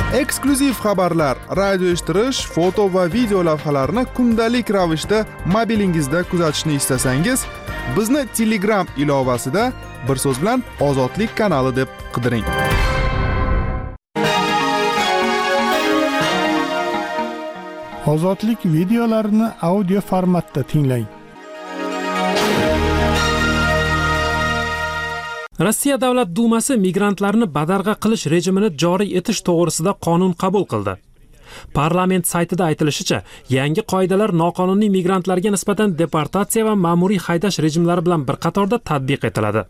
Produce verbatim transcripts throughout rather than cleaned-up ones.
Eksklyuziv xabarlar, radio eshittirish, foto va video lavhalarni kundalik ravishda mobilingizda kuzatishni istasangiz, bizni Telegram ilovasida bir so'z bilan Ozodlik kanali deb qidiring. Ozodlik videolarini audio formatda tinglang. Rossiya Davlat Dumasi migrantlarni badarg'a qilish rejimini joriy etish to'g'risida qonun qabul qildi. Parlament saytida aytilishicha, yangi qoidalar noqonuniy migrantlarga nisbatan deportatsiya va ma'muriy haydash rejimlari bilan bir qatorda tatbiq etiladi.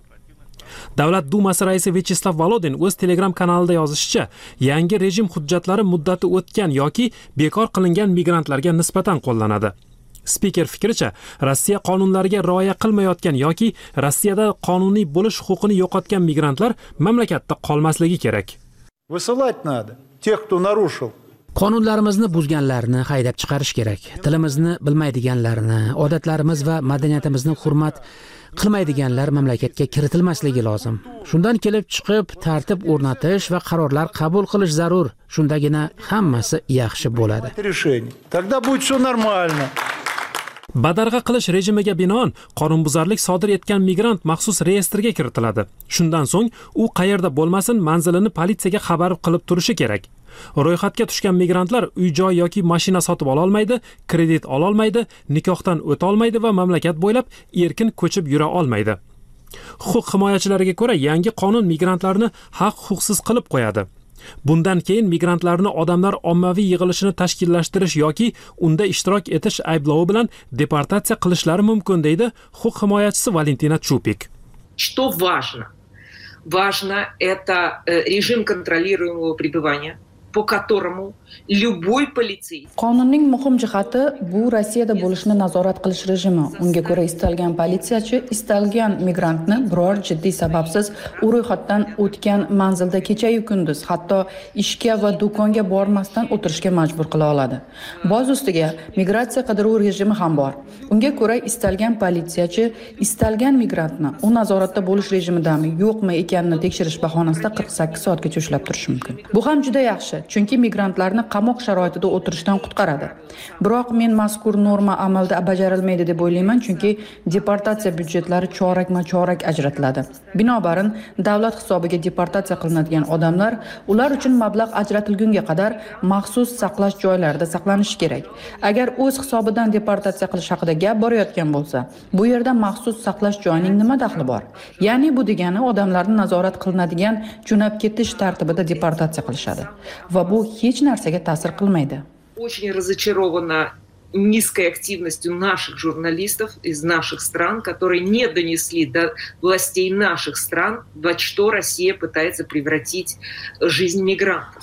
Davlat Dumasi raisi Vyacheslav Volodin o'z Telegram kanalida yozishicha, yangi rejim hujjatlari muddati o'tgan yoki bekor qilingan migrantlarga nisbatan qo'llanadi. Spiker fikricha, Rossiya qonunlariga rioya qilmayotgan yoki Rossiyada qonuniy bo'lish huquqini yo'qotgan migrantlar mamlakatda qolmasligi kerak. Высылать надо тех, кто нарушил. Qonunlarimizni buzganlarni haydab chiqarish kerak. Tilimizni bilmaydiganlarni, odatlarimiz va madaniyatimizni hurmat qilmaydiganlar mamlakatga kiritilmasligi lozim. Shundan kelib chiqib tartib o'rnatish va qarorlar qabul qilish zarur. Shundagina hammasi yaxshi bo'ladi. Тогда будет всё нормально. Badarg'a qilish rejimiga binoan qonunbuzarlik sodir etgan migrant maxsus reyestrga kiritiladi. Shundan so'ng u qayerda bo'lmasin manzilini politsiyaga xabar qilib turishi kerak. Ro'yxatga tushgan migrantlar uy-joy yoki mashina sotib ola olmaydi, kredit ola olmaydi, nikohdan o'ta olmaydi va mamlakat bo'ylab erkin ko'chib yura olmaydi. Huquq himoyachilariga ko'ra, yangi qonun migrantlarni haq-huquqsiz qilib qo'yadi. Bundan keyin migrantlarni odamlar ommaviy yig'ilishini tashkillashtirish yoki unda ishtirok etish ayblovi bilan deportatsiya qilishlari mumkin, deydi huquq himoyachisi Valentina Chupik. Что важно? Важно это режим контролируемого пребывания, по которому любой полицейский. Qonunning muhim jihati bu Rossiyada bo'lishni nazorat qilish rejimi. Unga ko'ra istalgan politsiyachi istalgan migrantni biror jiddiy sababsiz u ro'yxatdan o'tgan manzilda kecha-yu kunduz, hatto ishga va do'konga bormasdan o'tirishga majbur qila oladi. Boz ustiga migratsiya qidiruv rejimi ham bor. Unga ko'ra istalgan politsiyachi istalgan migrantni u nazoratda bo'lish rejimidami, yo'qmi ekanini tekshirish bahonasida qirq sakkiz soatgacha ushlab turishi mumkin. Bu ham juda yaxshi, chunki migrantlarni qamoq sharoitida o'tirishdan qutqaradi. Biroq men mazkur norma amalda bajarilmaydi deb o'ylayman, chunki deportatsiya byudjetlari chorakma-chorak ajratiladi. Binobarin, davlat hisobiga deportatsiya qilinadigan odamlar ular uchun mablag' ajratilgunga qadar maxsus saqlash joylarida saqlanishi kerak. Agar o'z hisobidan deportatsiya qilish haqida gap borayotgan bo'lsa, bu yerda maxsus saqlash joyining nima daxli bor? Ya'ni bu degani odamlarni nazorat qilinadigan jo'nab ketish tartibida deportatsiya qilishadi va bu hech narsaga ta'sir qilmaydi. Очень разочарована низкой активностью наших журналистов из наших стран, которые не донесли до властей наших стран, во что Россия пытается превратить жизнь мигрантов.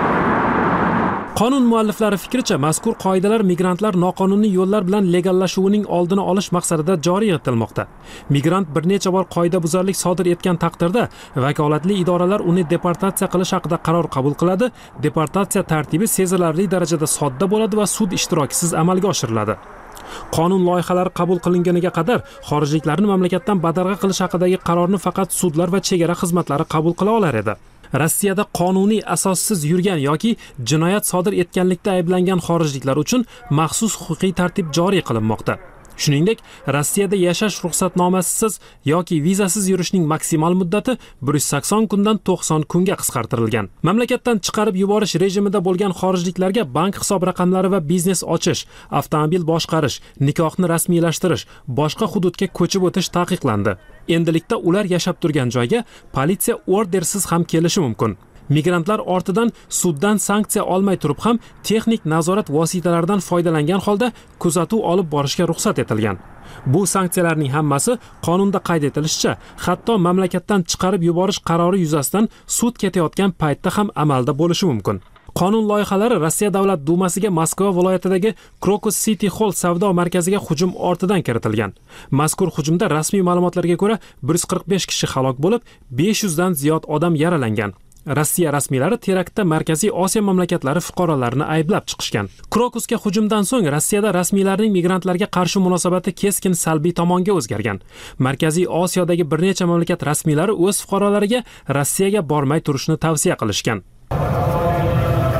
Qonun mualliflari fikricha, mazkur qoidalar migrantlar noqonuniy yo'llar bilan legallashuvining oldini olish maqsadida joriy etilmoqda. Migrant bir necha bor qoidabuzarlik sodir etgan taqdirda vakolatli idoralar uni deportatsiya qilish haqida qaror qabul qiladi. Deportatsiya tartibi sezilarli darajada sodda bo'ladi va sud ishtirokisiz amalga oshiriladi. Qonun loyihalari qabul qilinganiga qadar xorijliklarni mamlakatdan badarg'a qilish haqidagi qarorni faqat sudlar va chegara xizmatlari qabul qila olar edi. Rossiyada qonuniy asossiz yurgan yoki jinoyat sodir etganlikda ayblangan xorijliklar uchun maxsus huquqiy tartib joriy qilinmoqda. Shuningdek, Rossiyada yashash ruxsatnomasisiz yoki vizasiz yurishning maksimal muddati bir yuz sakson kundan to'qson kunga qisqartirilgan. Mamlakatdan chiqarib yuborish rejimida bo'lgan xorijliklarga bank hisob raqamlari va biznes ochish, avtomobil boshqarish, nikohni rasmiylashtirish, boshqa hududga ko'chib o'tish taqiqlandi. Endilikda ular yashab turgan joyga politsiya ordersiz ham kelishi mumkin. Migrantlar ortidan suddan sanksiya olmay turib ham texnik nazorat vositalaridan foydalangan holda kuzatuv olib borishga ruxsat etilgan. Bu sanksiyalarning hammasi qonunda qayd etilishicha, hatto mamlakatdan chiqarib yuborish qarori yuzasidan sud ketayotgan paytda ham amalda bo'lishi mumkin. Qonun loyihalari Rossiya Davlat Dumasiga Moskva viloyatidagi Krokus City Hall savdo markaziga hujum ortidan kiritilgan. Mazkur hujumda rasmiy ma'lumotlarga ko'ra bir yuz qirq besh kishi halok bo'lib, besh yuz dan ziyod odam yaralangan. Rossiya rasmiylari teraktda Markaziy Osiyo mamlakatlari fuqarolarini ayblab chiqishgan. Krokusga hujumdan so'ng Rossiyada rasmiylarning migrantlarga qarshi munosabati keskin salbiy tomonga o'zgargan. Markaziy Osiyodagi bir necha mamlakat rasmiylari o'z fuqarolariga Rossiyaga bormay turishni tavsiya qilishgan.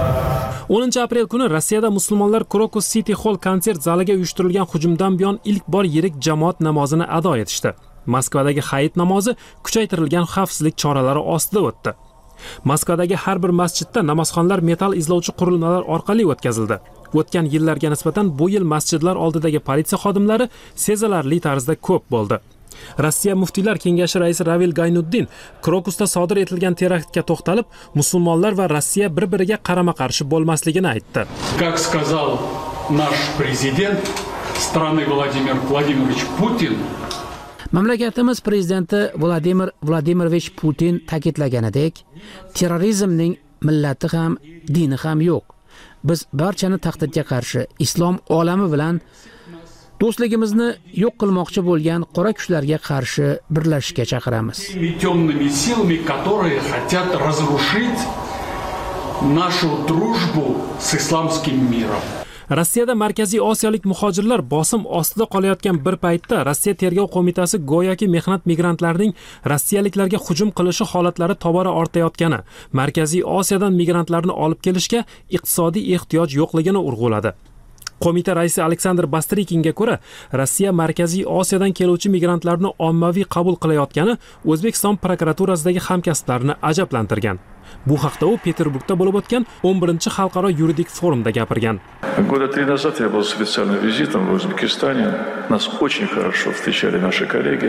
o'ninchi aprel kuni Rossiyada musulmonlar Krokus City Hall konsert zaliga uyushtirilgan hujumdan buyon ilk bor yirik jamoat namozini ado etishdi. Moskvadagi hayit namozi kuchaytirilgan xavfsizlik choralari ostida o'tdi. Moskvadagi har bir masjidda namozxonlar metal izlovchi qurilmalar orqali o'tkazildi. O'tgan yillarga nisbatan bu yil masjidlar oldidagi politsiya xodimlari sezilarli tarzda ko'p bo'ldi. Rossiya muftiylar kengashi raisi Ravil Gaynuddin Krokusda sodir etilgan teraktga to'xtalib, musulmonlar va Rossiya bir-biriga qarama-qarshi bo'lmasligini aytdi. Как сказал наш президент страны Владимир Владимирович Путин, Mamlakatimiz prezidenti Vladimir Vladimirovich Putin ta'kidlaganidek, terrorizmning millati ham, dini ham yo'q. Biz barchani tahdidga qarshi islom olami bilan do'stligimizni yo'q qilmoqchi bo'lgan qora kuchlarga qarshi birlashishga chaqiramiz. Темными силами, которые хотят разрушить нашу дружбу с исламским миром. Rossiyada Markaziy Osiyolik muhojirlar bosim ostida qolayotgan bir paytda Rossiya tergov qo'mitasi go'yoki mehnat migrantlarining rossiyaliklarga hujum qilishi holatlari tobora ortayotgani, Markaziy Osiyodan migrantlarni olib kelishga iqtisodiy ehtiyoj yo'qligini urg'uladi. Qo'mita raisi Aleksandr Bastrikinga ko'ra, Rossiya Markaziy Osiyodan keluvchi migrantlarni ommaviy qabul qilayotgani O'zbekiston prokuraturasidagi hamkasblarini ajablantirgan. Bu haqda u Peterburgda bo'lib o'tgan o'n birinchi xalqaro yuridik forumda gapirgan. Года три назад я был специальным визитом в Узбекистане. Нас очень хорошо встречали наши коллеги.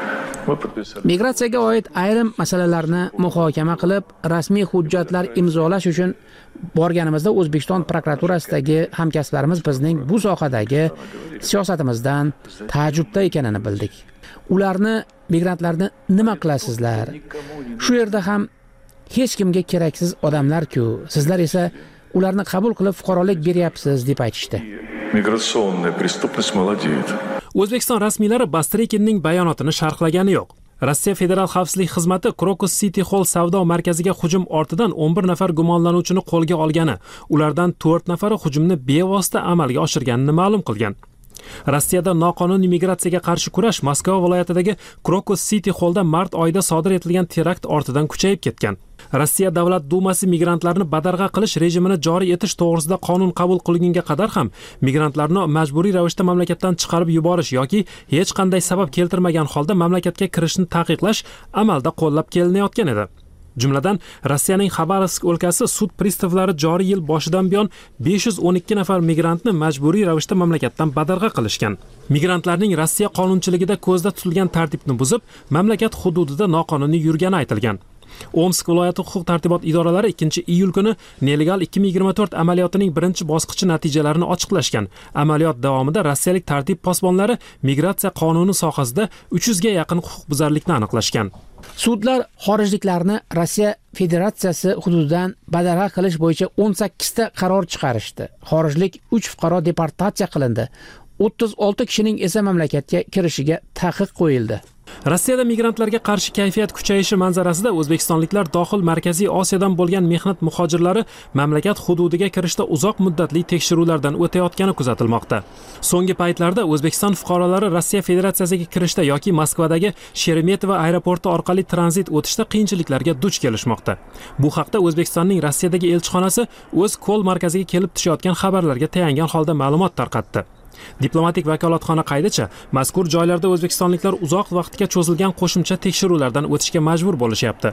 Migratsiyaga oid ayrim masalalarni muhokama qilib, rasmiy hujjatlar imzolash uchun borganimizda O'zbekiston prokuraturasidagi hamkasblarimiz bizning bu sohadagi siyosatimizdan taajjubda ekanini bildik. Ularni migrantlarni nima qilasizlar? Shu yerda ham hech kimga keraksiz odamlar-ku, sizlar esa ularni qabul qilib fuqarolik beryapsiz deb aytishdi. Migratsionная преступность молодеет. O'zbekiston rasmiylari Bastrikinning bayonotini sharhlagani yo'q. Rossiya Federal xavfsizlik xizmati Krokus City Hall savdo markaziga hujum ortidan o'n bir nafar gumonlanuvchini qo'lga olgani, ulardan to'rt nafari hujumni bevosita amalga oshirganini ma'lum qilgan. Rossiyada noqonuniy migratsiyaga qarshi kurash Moskva viloyatidagi Krokus City Hallda mart oyida sodir etilgan terakt ortidan kuchayib ketgan. Rossiya Davlat Dumasi migrantlarni badarg'a qilish rejimini joriy etish to'g'risida qonun qabul qilingunga qadar ham migrantlarni majburiy ravishda mamlakatdan chiqarib yuborish yoki hech qanday sabab keltirmagan holda mamlakatga kirishni taqiqlash amalda qo'llab kelinayotgan edi. Jumladan, Rossiyaning Xabarovsk o'lkasi sud pristavlari joriy yil boshidan buyon besh yuz o'n ikki nafar migrantni majburiy ravishda mamlakatdan badarg'a qilishgan. Migrantlarning Rossiya qonunchiligida ko'zda tutilgan tartibni buzib, mamlakat hududida noqonuniy yurgani aytilgan. Omsk viloyati huquq tartibot idoralari ikkinchi iyul kuni Nelegal ikki ming yigirma to'rt amaliyotining birinchi bosqichi natijalarini ochiqlashgan. Amaliyot davomida rossiyalik tartib posbonlari migratsiya qonuni sohasida uch yuz ga yaqin huquqbuzarlikni aniqlashgan. Sudlar xorijliklarni Rossiya Federatsiyasi hududidan badarg'a qilish bo'yicha o'n sakkiz ta qaror chiqarishdi. Xorijlik uch fuqaro deportatsiya qilindi. o'ttiz olti kishining esa mamlakatga kirishiga taqiq qo'yildi. Rossiyada migrantlarga qarshi kayfiyat kuchayishi manzarasida o'zbekistonliklar dohil Markaziy Osiyodan bo'lgan mehnat muhojirlari mamlakat hududiga kirishda uzoq muddatli tekshiruvlardan o'tayotgani kuzatilmoqda. So'nggi paytlarda O'zbekiston fuqarolari Rossiya Federatsiyasiga kirishda yoki Moskvadagi Sheremetyevo aeroporti orqali tranzit o'tishda qiyinchiliklarga duch kelishmoqda. Bu haqda O'zbekistonning Rossiyadagi elchixonasi o'z Ko'l markaziga kelib tushayotgan xabarlarga tayangan holda ma'lumot tarqatdi. Diplomatik vakolatxona qaydicha, mazkur joylarda o'zbekistonliklar uzoq vaqtga cho'zilgan qo'shimcha tekshiruvlardan o'tishga majbur bo'lishyapti.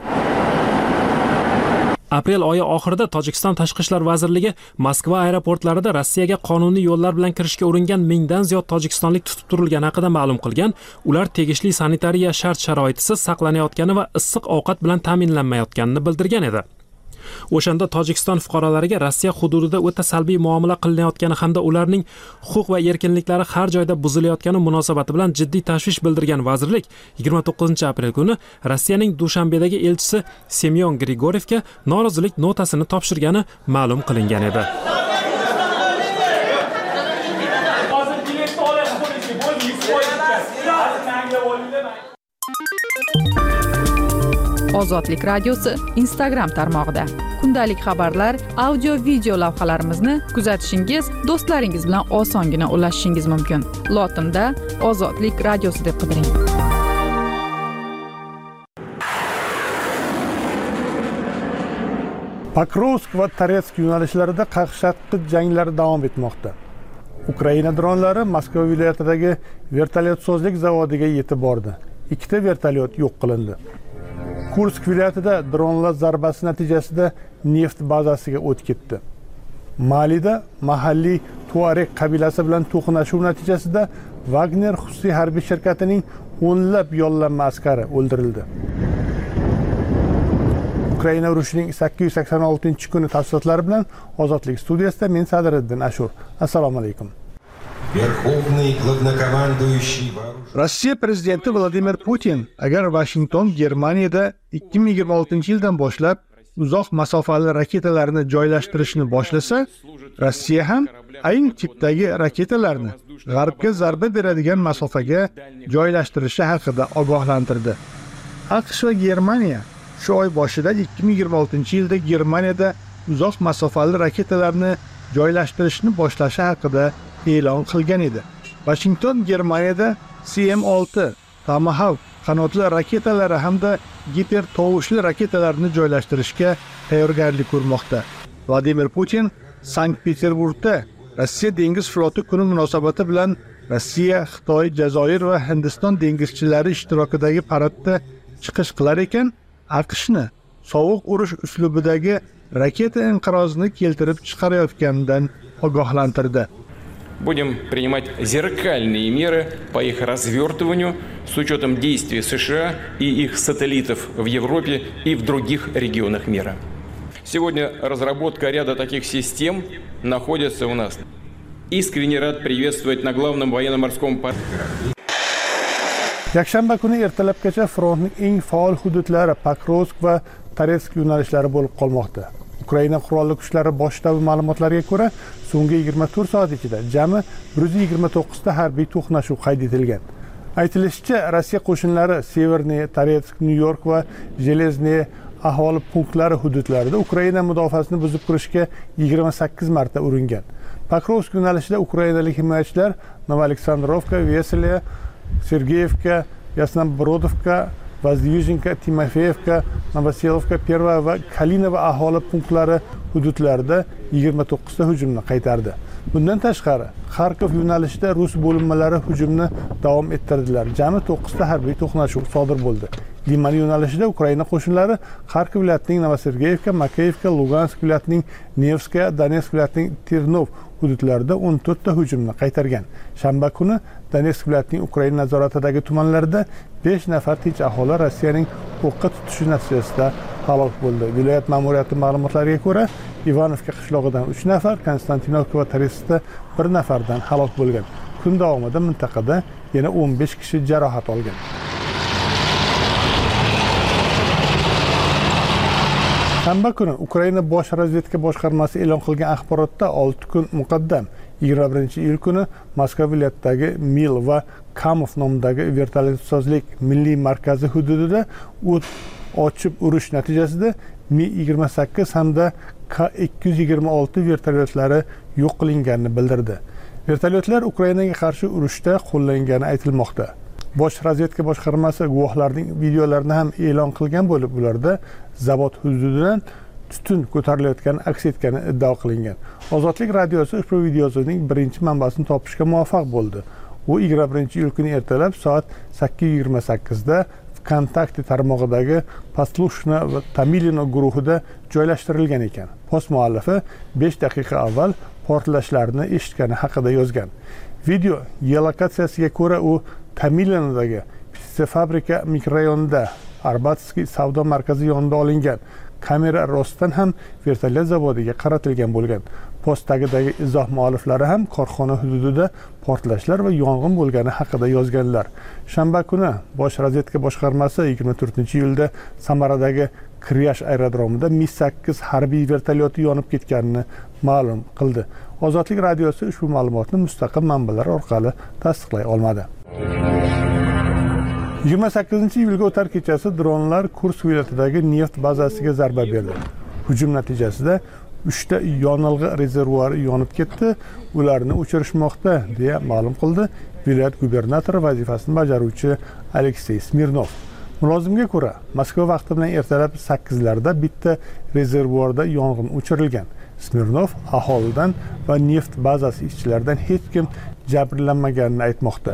Aprel oyi oxirida Tojikiston Tashqi ishlar vazirligi Moskva aeroportlarida Rossiyaga qonuniy yo'llar bilan kirishga uringan mingdan ziyod tojikistonlik tutib turilgani haqida ma'lum qilgan. Ular tegishli sanitariya shart-sharoitisiz saqlanayotgani va issiq ovqat bilan ta'minlanmayotganini bildirgan edi. O'shanda Tojikiston fuqarolariga Rossiya hududida o'ta salbiy muomala qilinayotgani hamda ularning huquq va erkinliklari har joyda buzilayotgani munosabati bilan jiddiy tashvish bildirgan vazirlik yigirma to'qqizinchi aprel kuni Rossiyaning Dushanbedagi elchisi Semyon Grigorievga norozilik notasini topshirgani ma'lum qilingan edi. Ozodlik radiosi Instagram tarmog'ida. Kundalik xabarlar, audio, video lavhalarimizni kuzatishingiz, do'stlaringiz bilan osongina ulashishingiz mumkin. Lotinda Ozodlik radiosi deb qidiring. Pokrovsk va Toretsk yo'nalishlarida qaqshatqich janglar davom etmoqda. Ukraina dronlari Moskva viloyatidagi vertolyotsozlik zavodiga yetib bordi. Ikkita vertolyot yo'q qilindi. Kursk viloyatida dronlar zarbasi natijasida neft bazasiga o't ketdi. Malida mahalliy Tuareg qabilasi bilan to'qnashuv natijasida Wagner xususiy harbiy shirkatining o'nlab yollanma askari o'ldirildi. Ukraina urushining sakkiz yuz sakson oltinchi kuni tafsilotlari bilan Ozodlik studiyasida men Sadriddin Ashur. Assalomu alaykum. Rossiya prezidenti Vladimir Putin agar Washington Germaniyada ikki ming yigirma oltinchi yildan boshlab uzoq masofali raketalarni joylashtirishni boshlasa, Rossiya ham ayni tipdagi raketalarni g'arbga zarba beradigan masofaga joylashtirishi haqida ogohlantirdi. AQSh va Germaniya shu oy boshida ikki ming yigirma oltinchi yilda Germaniyada uzoq masofali raketalarni joylashtirishni boshlashi haqida e'lon qilgan edi. Washington Germaniyada C M olti Tomahawk qanotli raketalari hamda giper tovushli raketalarni joylashtirishga tayyorgarlik ko'rmoqda. Vladimir Putin Sankt-Peterburgda Rossiya dengiz floti kuni munosabati bilan Rossiya, Xitoy, Jazoir va Hindiston dengizchilari ishtirokidagi paradda chiqish qilar ekan, AQShni sovuq urush uslubidagi raketa inqirozini keltirib chiqarayotganidan ogohlantirdi. Будем принимать зеркальные меры по их развертыванию с учетом действий США и их сателлитов в Европе и в других регионах мира. Сегодня разработка ряда таких систем находится у нас. Искренне рад приветствовать на главном военно-морском порту. Yakshanba kuni ertalabgacha frontning eng faol hududlari Pokrovsk va Toretsk yo'nalishlari bo'lib qolmoqda. Ukraina qurolli kuchlari bosh shtabi ma'lumotlariga ko'ra, so'nggi yigirma to'rt soat ichida jami bir yuz yigirma to'qqiz ta harbiy to'qnashuv qayd etilgan. Aytilishicha, Rossiya qo'shinlari Severniy, Toretsk, Nyu-York va Jelezniy aholi punktlari hududlarida Ukraina mudofaasini buzib kirishga yigirma sakkiz marta uringan. Pokrovsk yo'nalishida ukrainalik himoyachilar Novoaleksandrovka, Veseliya, Sergeyevka, Yasnobrodovka, Vazyuzhinka, Timofeyevka, Novoselovka, Perva va Kalinova aholi punktlari hududlarida yigirma to'qqiz ta hujumni qaytardi. Bundan tashqari, Kharkov yo'nalishida rus bo'linmalari hujumni davom ettirdilar. Jami to'qqiz ta harbiy to'qnashuv sodir bo'ldi. Liman yo'nalishida Ukraina qo'shinlari Kharkov viloyatining Novosergeyevka, Makeyevka, Lugansk viloyatining Nevskaya, Donetsk viloyatining Ternov hududlarida o'n to'rt ta hujumni qaytargan. Shanba kuni Donetsk viloyatining Ukraina nazoratidagi tumanlarida besh nafar tinch aholi Rossiyaning o'qqa tutishi natijasida halok bo'ldi. Viloyat ma'muriyati ma'lumotlariga ko'ra, Ivanovka qishlog'idan uch nafar, Konstantinovka va Toretskda bir nafardan halok bo'lgan. Kun davomida mintaqada yana o'n besh kishi jarohat olgan. Shanba kuni Ukraina bosh razvedka boshqarmasi e'lon qilgan axborotda olti kun muqaddam yigirma birinchi iyul kuni Moskva viloyatidagi Mil va Kamov nomidagi vertolyotsozlik milliy markazi hududida o't ochib urush natijasida Mi yigirma sakkiz hamda K ikki yuz yigirma olti vertolyotlari yo'q qilinganini bildirdi. Vertolyotlar Ukrainaga qarshi urushda qo'llangani aytilmoqda. Bosh razvedka boshqarmasi guvohlarning videolarini ham e'lon qilgan bo'lib, ularda zavod hududidan tutun ko'tarilayotgani aks etgani iddao qilingan. Ozodlik radiosi ushbu videoning birinchi manbasini topishga muvaffaq bo'ldi. U yigirma birinchi iyul kuni ertalab soat sakkiz yigirma sakkizda Kontakti tarmog'idagi Poslushna va Tamilino guruhida joylashtirilgan ekan. Post muallifi besh daqiqa avval portlashlarni eshitgani haqida yozgan. Video geolokatsiyasiga ko'ra u Tamilinodagi fabrika mikrorayonida Arbatskiy savdo markazi yonida olingan. Kamera rostdan ham vertolyot zavodiga qaratilgan bo'lgan. Postdagi izoh mualliflari ham korxona hududida portlashlar va yong'in bo'lgani haqida yozganlar. Shanba kuni bosh razvedka boshqarmasi yigirma to'rtinchi iyulda Samaradagi Kriyash aerodromida Mi sakkiz harbiy vertolyoti yonib ketganini ma'lum qildi. Ozodlik radiosi ushbu ma'lumotni mustaqil manbalar orqali tasdiqlay olmadi. yigirma sakkizinchi iyulga o'tar kechasi dronlar Kursk viloyatidagi neft bazasiga zarba berdi. Hujum natijasida uchta yonilg'i rezervuari yonib ketdi, ularni o'chirishmoqda, deya ma'lum qildi viloyat gubernatori vazifasini bajaruvchi Aleksey Smirnov. Mulozimga ko'ra, Moskva vaqti bilan ertalab sakkizlarda bitta rezervuarda yong'in o'chirilgan. Smirnov aholidan va neft bazasi ishchilaridan hech kim jabrlanmaganini aytmoqda.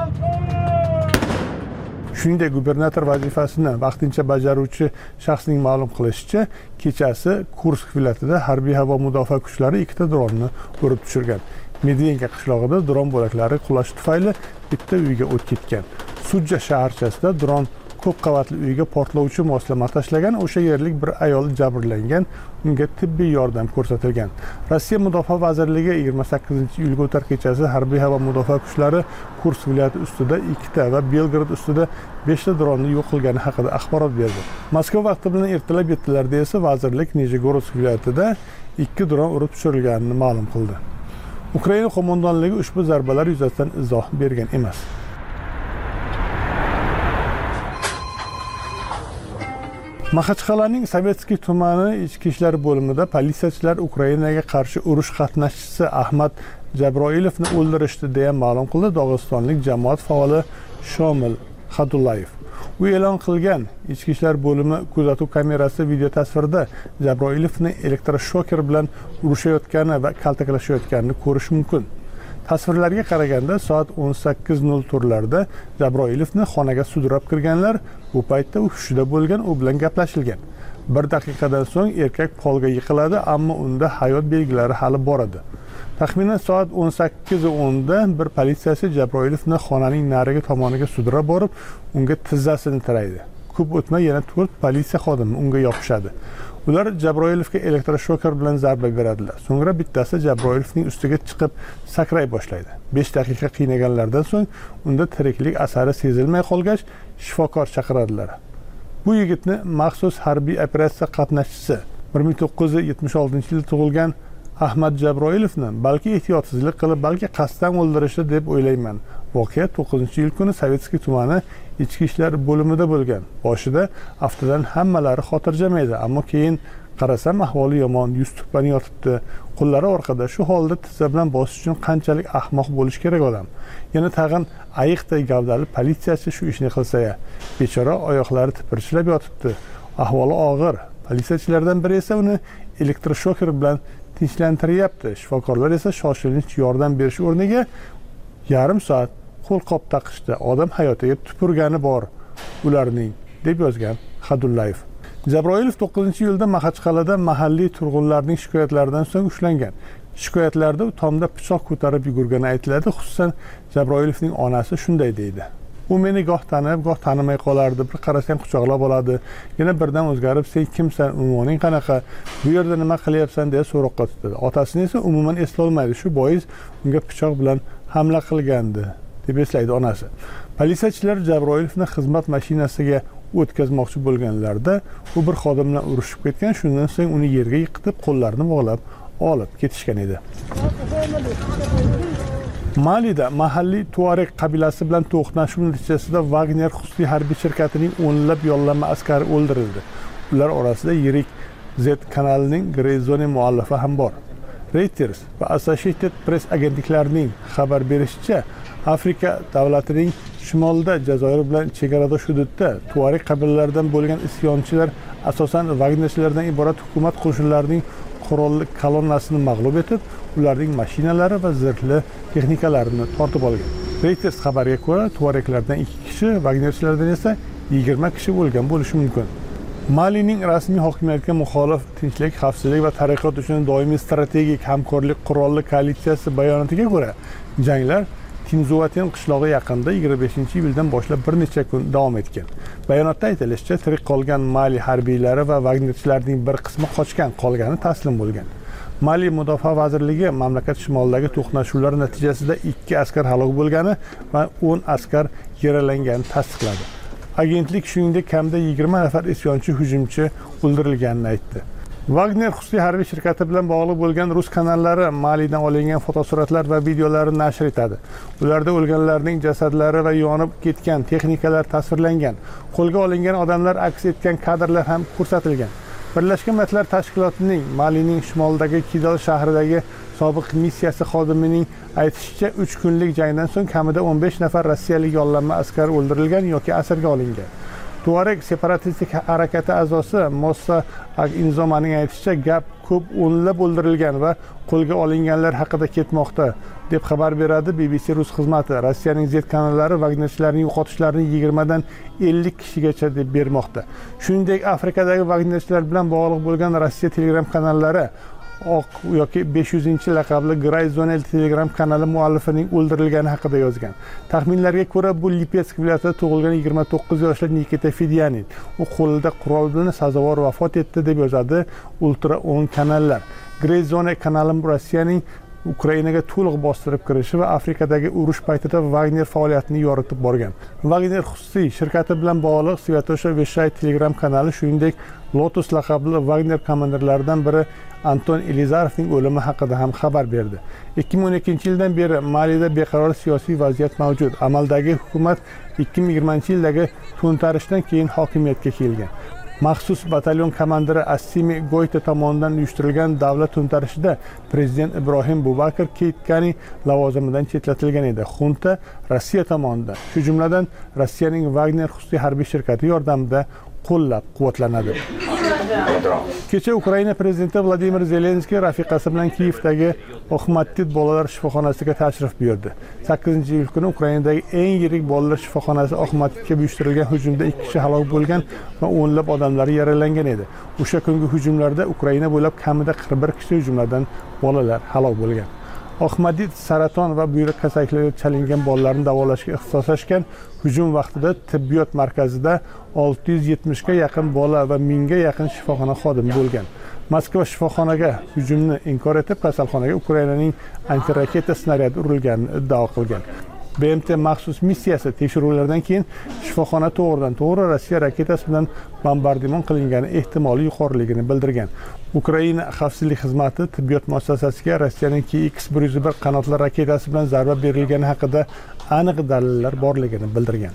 Shuningdek, gubernator vazifasini vaqtincha bajaruvchi shaxsning ma'lum qilishicha, kechasi Kursk viloyatida harbiy havo mudofaa kuchlari ikkita dronni urib tushirgan. Medvenka qishlog'ida dron bo'laklari qulashi tufayli bitta uyga o't ketgan. Sudja shaharchasida dron ko'p qavatli uyga portlovchi moslama tashlagan. O'sha yerlik bir ayol jabrlangan, unga tibbiy yordam ko'rsatilgan. Rossiya Mudofaa vazirligi yigirma sakkizinchi iyulga o'tar kechasi harbiy havo mudofaa kuchlari Kursk viloyati ustida ikkita va Belgrad ustida beshta dronni yo'q qilgani haqida axborot berdi. Moskva vaqti bilan ertalab yettlarda esa vazirlik Nijegorod viloyatida ikki dron urib tushirilganini ma'lum qildi. Ukraina qo'mondonligi ushbu zarbalar yuzasidan izoh bergan emas. Maxachqal'aning Sovetskiy tumani ichki ishlar bo'limida politsiyachilar Ukrainaga qarshi urush qatnashchisi Ahmad Jabroilovni o'ldirishdi deya ma'lum qildi Dog'istonlik jamoat faoli Shomil Xadullayev. U e'lon qilgan ichki ishlar bo'limi kuzatuv kamerasi video tasvirida Jabroilovni elektroshoker bilan urushayotgani va kaltaklashayotganini ko'rish mumkin. Tasvirlarga qaraganda soat o'n sakkiz nol to'rtlarda Jabroilovni xonaga sudrab kirganlar, bu paytda u hushida bo'lgan, u bilan gaplashilgan. Bir daqiqadan so'ng erkak polga yiqiladi, ammo unda hayot belgilari hali bor edi. Taxminan soat o'n sakkiz o'nda bir politsiyachi Jabroilovni xonaning narigi tomoniga sudrab borib, unga tizzasini tiraydi. Ko'p o'tmay yana to'rt politsiya xodimi unga yopishadi. Ular Jabroilovga elektroshoker bilan zarba beradilar. So'ngra bittasi Jabroilovning ustiga chiqib sakray boshlaydi. besh daqiqa qiynaganlardan so'ng unda tiriklik asari sezilmay qolgach, shifokor chaqiradilar. Bu yigitni maxsus harbiy operatsiya qatnashchisi bir ming to'qqiz yuz yetmish oltinchi yilda tug'ilgan Ahmad Jabroilovni balki ehtiyotsizlik qilib, balki qasddan o'ldirishdi deb o'ylayman. Voqea to'qqizinchi iyul kuni Sovetskiy tumani ichki ishlar bo'limida bo'lgan. Boshida aftidan hammalari xotirjam edi, ammo keyin qarasam ahvoli yomon, yuz tuppani yotibdi, qo'llari orqada. Shu holda tizza bilan bosish uchun qanchalik ahmoq bo'lish kerak odam. Yana tag'in ayiqday gavdali politsiyachi shu ishni qilsa-ya, bechora oyoqlari tipirchilab yotibdi. Ahvoli og'ir. Politsiyachilardan biri esa uni elektroshoker bilan tinchlantiryapti. Shifokorlar esa shoshilinch yordam berish o'rniga yarim soat qo'lqop taqishdi. Odam hayotiga tupurgani bor ularning, deb yozgan Xadullayev. Jabroilov to'qqizinchi iyulda Maxachqal'ada mahalliy turg'unlarning shikoyatlaridan so'ng ushlangan. Shikoyatlarda u tomda pichoq ko'tarib yugurgani aytiladi. Xususan, Jabroilovning onasi shunday deydi: U meni goh tanib, goh tanimay qolardi. Bir qarasam quchoqlab oladi. Yana birdan o'zgarib, "Sen kimsan? Unvoning qanaqa? Bu yerda nima qilyapsan?" deya so'roqqa tutadi. Otasini esa umuman eslolmaydi. Shu bois unga pichoq bilan hamla qilgandi, deb eslaydi onasi. Politsiyachilar Jabroilovni xizmat mashinasiga o'tkazmoqchi bo'lganlarida u bir xodim bilan urushib ketgan. Shundan so'ng uni yerga yiqitib, qo'llarini bog'lab olib ketishgan edi. Malida mahalliy Tuareg qabilasi bilan to'qnashuv natijasida Wagner xususiy harbiy shirkatining o'nlab yollanma askari o'ldirildi. Ular orasida yirik Z kanalining Grey Zone muallifi ham bor. Reuters va Associated Press agentliklarining xabar berishicha, Afrika davlatining shimolida Jazoir bilan chegaradosh hududda Tuareg qabilalaridan bo'lgan isyonchilar asosan Wagnerchilardan iborat hukumat qo'shinlarining qurolli kolonnasini mag'lub etib, ularning mashinalari va zirhli texnikalarini tortib olgan. Reuters xabariga ko'ra, Tuareglardan ikki kishi, Wagnerchilardan esa yigirma kishi o'lgan bo'lishi mumkin. Malining rasmiy hokimiyatga muxolif tinchlik, xavfsizlik va taraqqiyot uchun doimiy strategik hamkorlik qurolli koalitsiyasi bayonotiga ko'ra, janglar Tinzuaten qishlog'i yaqinida yigirma beshinchi iyuldan boshlab bir necha kun davom etgan. Bayonotda aytilishicha, tirik qolgan Mali harbiylari va Wagnerchilarning bir qismi qochgan, qolgani taslim bo'lgan. Mali mudofaa vazirligi mamlakat shimolidagi to'qnashuvlar natijasida ikki askar halok bo'lgani va o'n askar yaralanganini tasdiqladi. Agentlik shuningdek kamida yigirma nafar isyonchi hujumchi o'ldirilganini aytdi. Wagner xususiy harbiy shirkati bilan bog'liq bo'lgan rus kanallari Malidan olingan fotosuratlar va videolarni nashr etadi. Ularda o'lganlarning jasadlari va yonib ketgan texnikalar tasvirlangan. Qo'lga olingan odamlar aks etgan kadrlar ham ko'rsatilgan. Birlashgan Millatlar Tashkilotining Malining shimolidagi Kidal shahridagi sobiq missiyasi xodimining aytishicha, uch kunlik jangdan so'ng kamida o'n besh nafar rossiyalik yollanma askar o'ldirilgan yoki asirga olingan. Tuareg separatistik harakati a'zosi Mossa Inzomaning aytishicha, gap ko'p o'nlab o'ldirilgan va qo'lga olinganlar haqida ketmoqda, deb xabar beradi B B C rus xizmati. Rossiyaning Z kanallari Wagnerchilarning yo'qotishlarini yigirmadan ellik kishigacha deb bermoqda. Shuningdek, Afrikadagi Wagnerchilar bilan bog'liq bo'lgan Rossiya Telegram kanallari oq yoki besh yuzinchi laqabli Gray Zonel Telegram kanali muallifining o'ldirilgani haqida yozgan. Taxminlarga ko'ra, bu Lipetsk viloyatida tug'ilgan yigirma to'qqiz yoshli Nikita Fedyanin. U qo'lida qurol bilan sazovor vafot etdi deb yozadi ultra o'n kanallar. Gray Zone kanali Rossiyaning Ukrainaga to'liq bostirib kirishi va Afrikadagi urush paytida Wagner faoliyatini yoritib borgan. Wagner xususiy shirkati bilan bog'liq Svyatosha Veshay Telegram kanali, shuningdek Lotus laqabli Wagner komandirlaridan biri Anton Elizarovning o'limi haqida ham xabar berdi. ikki ming o'n ikkinchi yildan beri Malida beqaror siyosiy vaziyat mavjud. Amaldagi hukumat ikki ming yigirmanchi yildagi to'ntarishdan keyin hokimiyatga kelgan. Maxsus batalyon komandiri Assimi Goyta tomonidan uyushtirilgan davlat to'ntarishida prezident Ibrohim Bubakar Keitgani lavozimidan chetlatilgan edi. Xunta Rossiya tomonidan, shu jumladan Rossiyaning Wagner xususiy harbiy shirkati yordamida qo'llab-quvvatlanadi. Kecha Ukraina prezidenti Vladimir Zelenskiy rafiqasi bilan Kiyevdagi Oxmatdit bolalar shifoxonasiga tashrif buyurdi. sakkizinchi iyul kuni Ukrainadagi eng yirik bolalar shifoxonasi Oxmatditga uyushtirilgan hujumda ikki kishi halok bo'lgan va o'nlab odamlar yaralangan edi. O'sha kungi hujumlarda Ukraina bo'ylab kamida qirq bir kishi, jumladan bolalar halok bo'lgan. Oxmatdit saraton va buyrak kasalliklariga chalingan bolalarni davolashga ixtisoslashgan. Hujum vaqtida tibbiyot markazida olti yuz yetmishga yaqin bola va mingga yaqin shifoxona xodimi bo'lgan. Moskva shifoxonaga hujumni inkor etib, kasalxonaga Ukrainaning antiraketa snaryadi urilganini iddao qilgan. B M T maxsus missiyasi tekshiruvlardan keyin shifoxona to'g'ridan to'g'ri Rossiya raketasi bilan bombardimon qilingani ehtimoli yuqoriligini bildirgan. Ukraina xavfsizlik xizmati tibbiyot muassasasiga Rossiyaning K X bir yuz bir qanotli raketasi bilan zarba berilgani haqida aniq dalillar borligini bildirgan.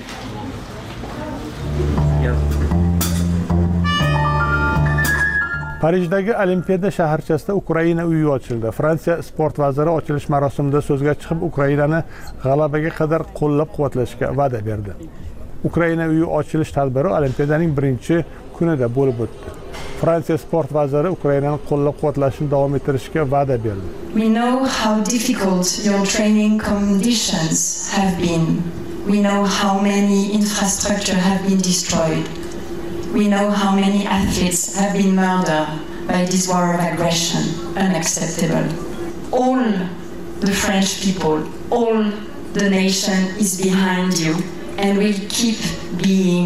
Parijdagi Olimpiada shaharchasida Ukraina uyi ochildi. Fransiya sport vaziri ochilish marosimida so'zga chiqib, Ukrainani g'alabaga qadar qo'llab-quvvatlashga va'da berdi. Ukraina uyi ochilish tadbiri Olimpiadaning birinchi kunida bo'lib o'tdi. Fransiya sport vaziri Ukrainani qo'llab-quvvatlashni davom ettirishga va'da berdi. We know how difficult your training conditions have been. We know how many infrastructure have been destroyed. We know how many athletes have been murdered by this war of aggression. Unacceptable. All the French people, all the nation is behind you and will keep being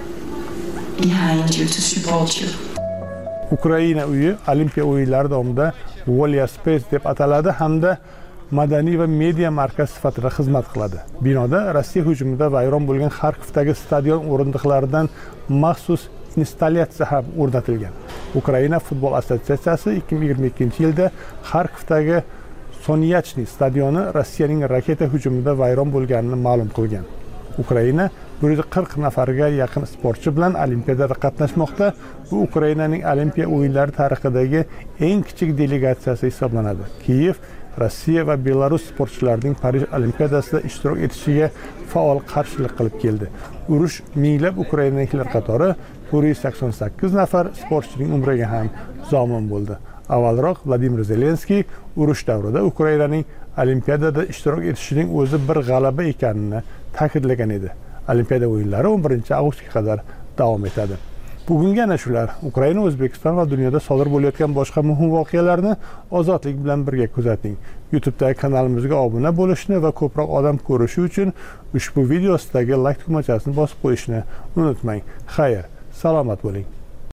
behind you to support you. Ukraina uyi Olimpiya o'yinlari davomida Volia Space deb ataladi hamda madaniy va media markaz sifatida xizmat qiladi. Binoda Rossiya hujumida vayron bo'lgan Xarkovdagi stadion o'rindiqlaridan maxsus installyatsiya ham o'rnatilgan. Ukraina futbol assotsiatsiyasi ikki ming yigirma ikkinchi yilda Xarkovdagi Sonyachny stadioni Rossiyaning raketa hujumida vayron bo'lganini ma'lum qilgan. Ukraina bir yuz qirq nafarga yaqin sportchi bilan Olimpiadada qatnashmoqda. Bu Ukrainaning Olimpiya o'yinlari tarixidagi eng kichik delegatsiyasi hisoblanadi. Kiyev Rossiya va Belarus sportchilarining Parij Olimpiadasida ishtirok etishiga faol qarshilik qilib keldi. Urush minglab ukrainaliklar qatori to'rt yuz sakson sakkiz nafar sportchining umriga ham zomin bo'ldi. Avvalroq Vladimir Zelenskiy urush davrida Ukrainaning Olimpiadada ishtirok etishining o'zi bir g'alaba ekanini ta'kidlagan edi. Olimpiada o'yinlari o'n birinchi avgustga qadar davom etadi. Bugungi ana shular. Ukraina, O'zbekiston va dunyoda sodir bo'layotgan boshqa muhim voqealarni ozodlik bilan birga kuzating. YouTube'dagi kanalimizga obuna bo'lishni va ko'proq odam ko'rishi uchun ushbu video ostidagi like tugmachasini bosib qo'yishni unutmang. Xayr, salomat bo'ling.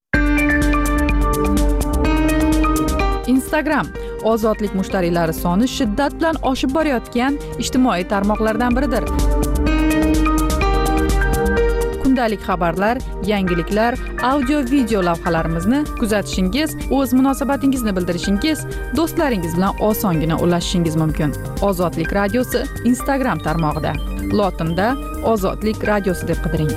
Instagram ozodlik mushtariylari soni shiddat bilan oshib borayotgan ijtimoiy tarmoqlardan biridir. Kundalik xabarlar, yangiliklar, audio video lavhalarimizni kuzatishingiz, o'z munosabatingizni bildirishingiz, do'stlaringiz bilan osongina ulashishingiz mumkin. Ozodlik radiosi Instagram tarmog'ida. Lotinda Ozodlik radiosi deb qidiring.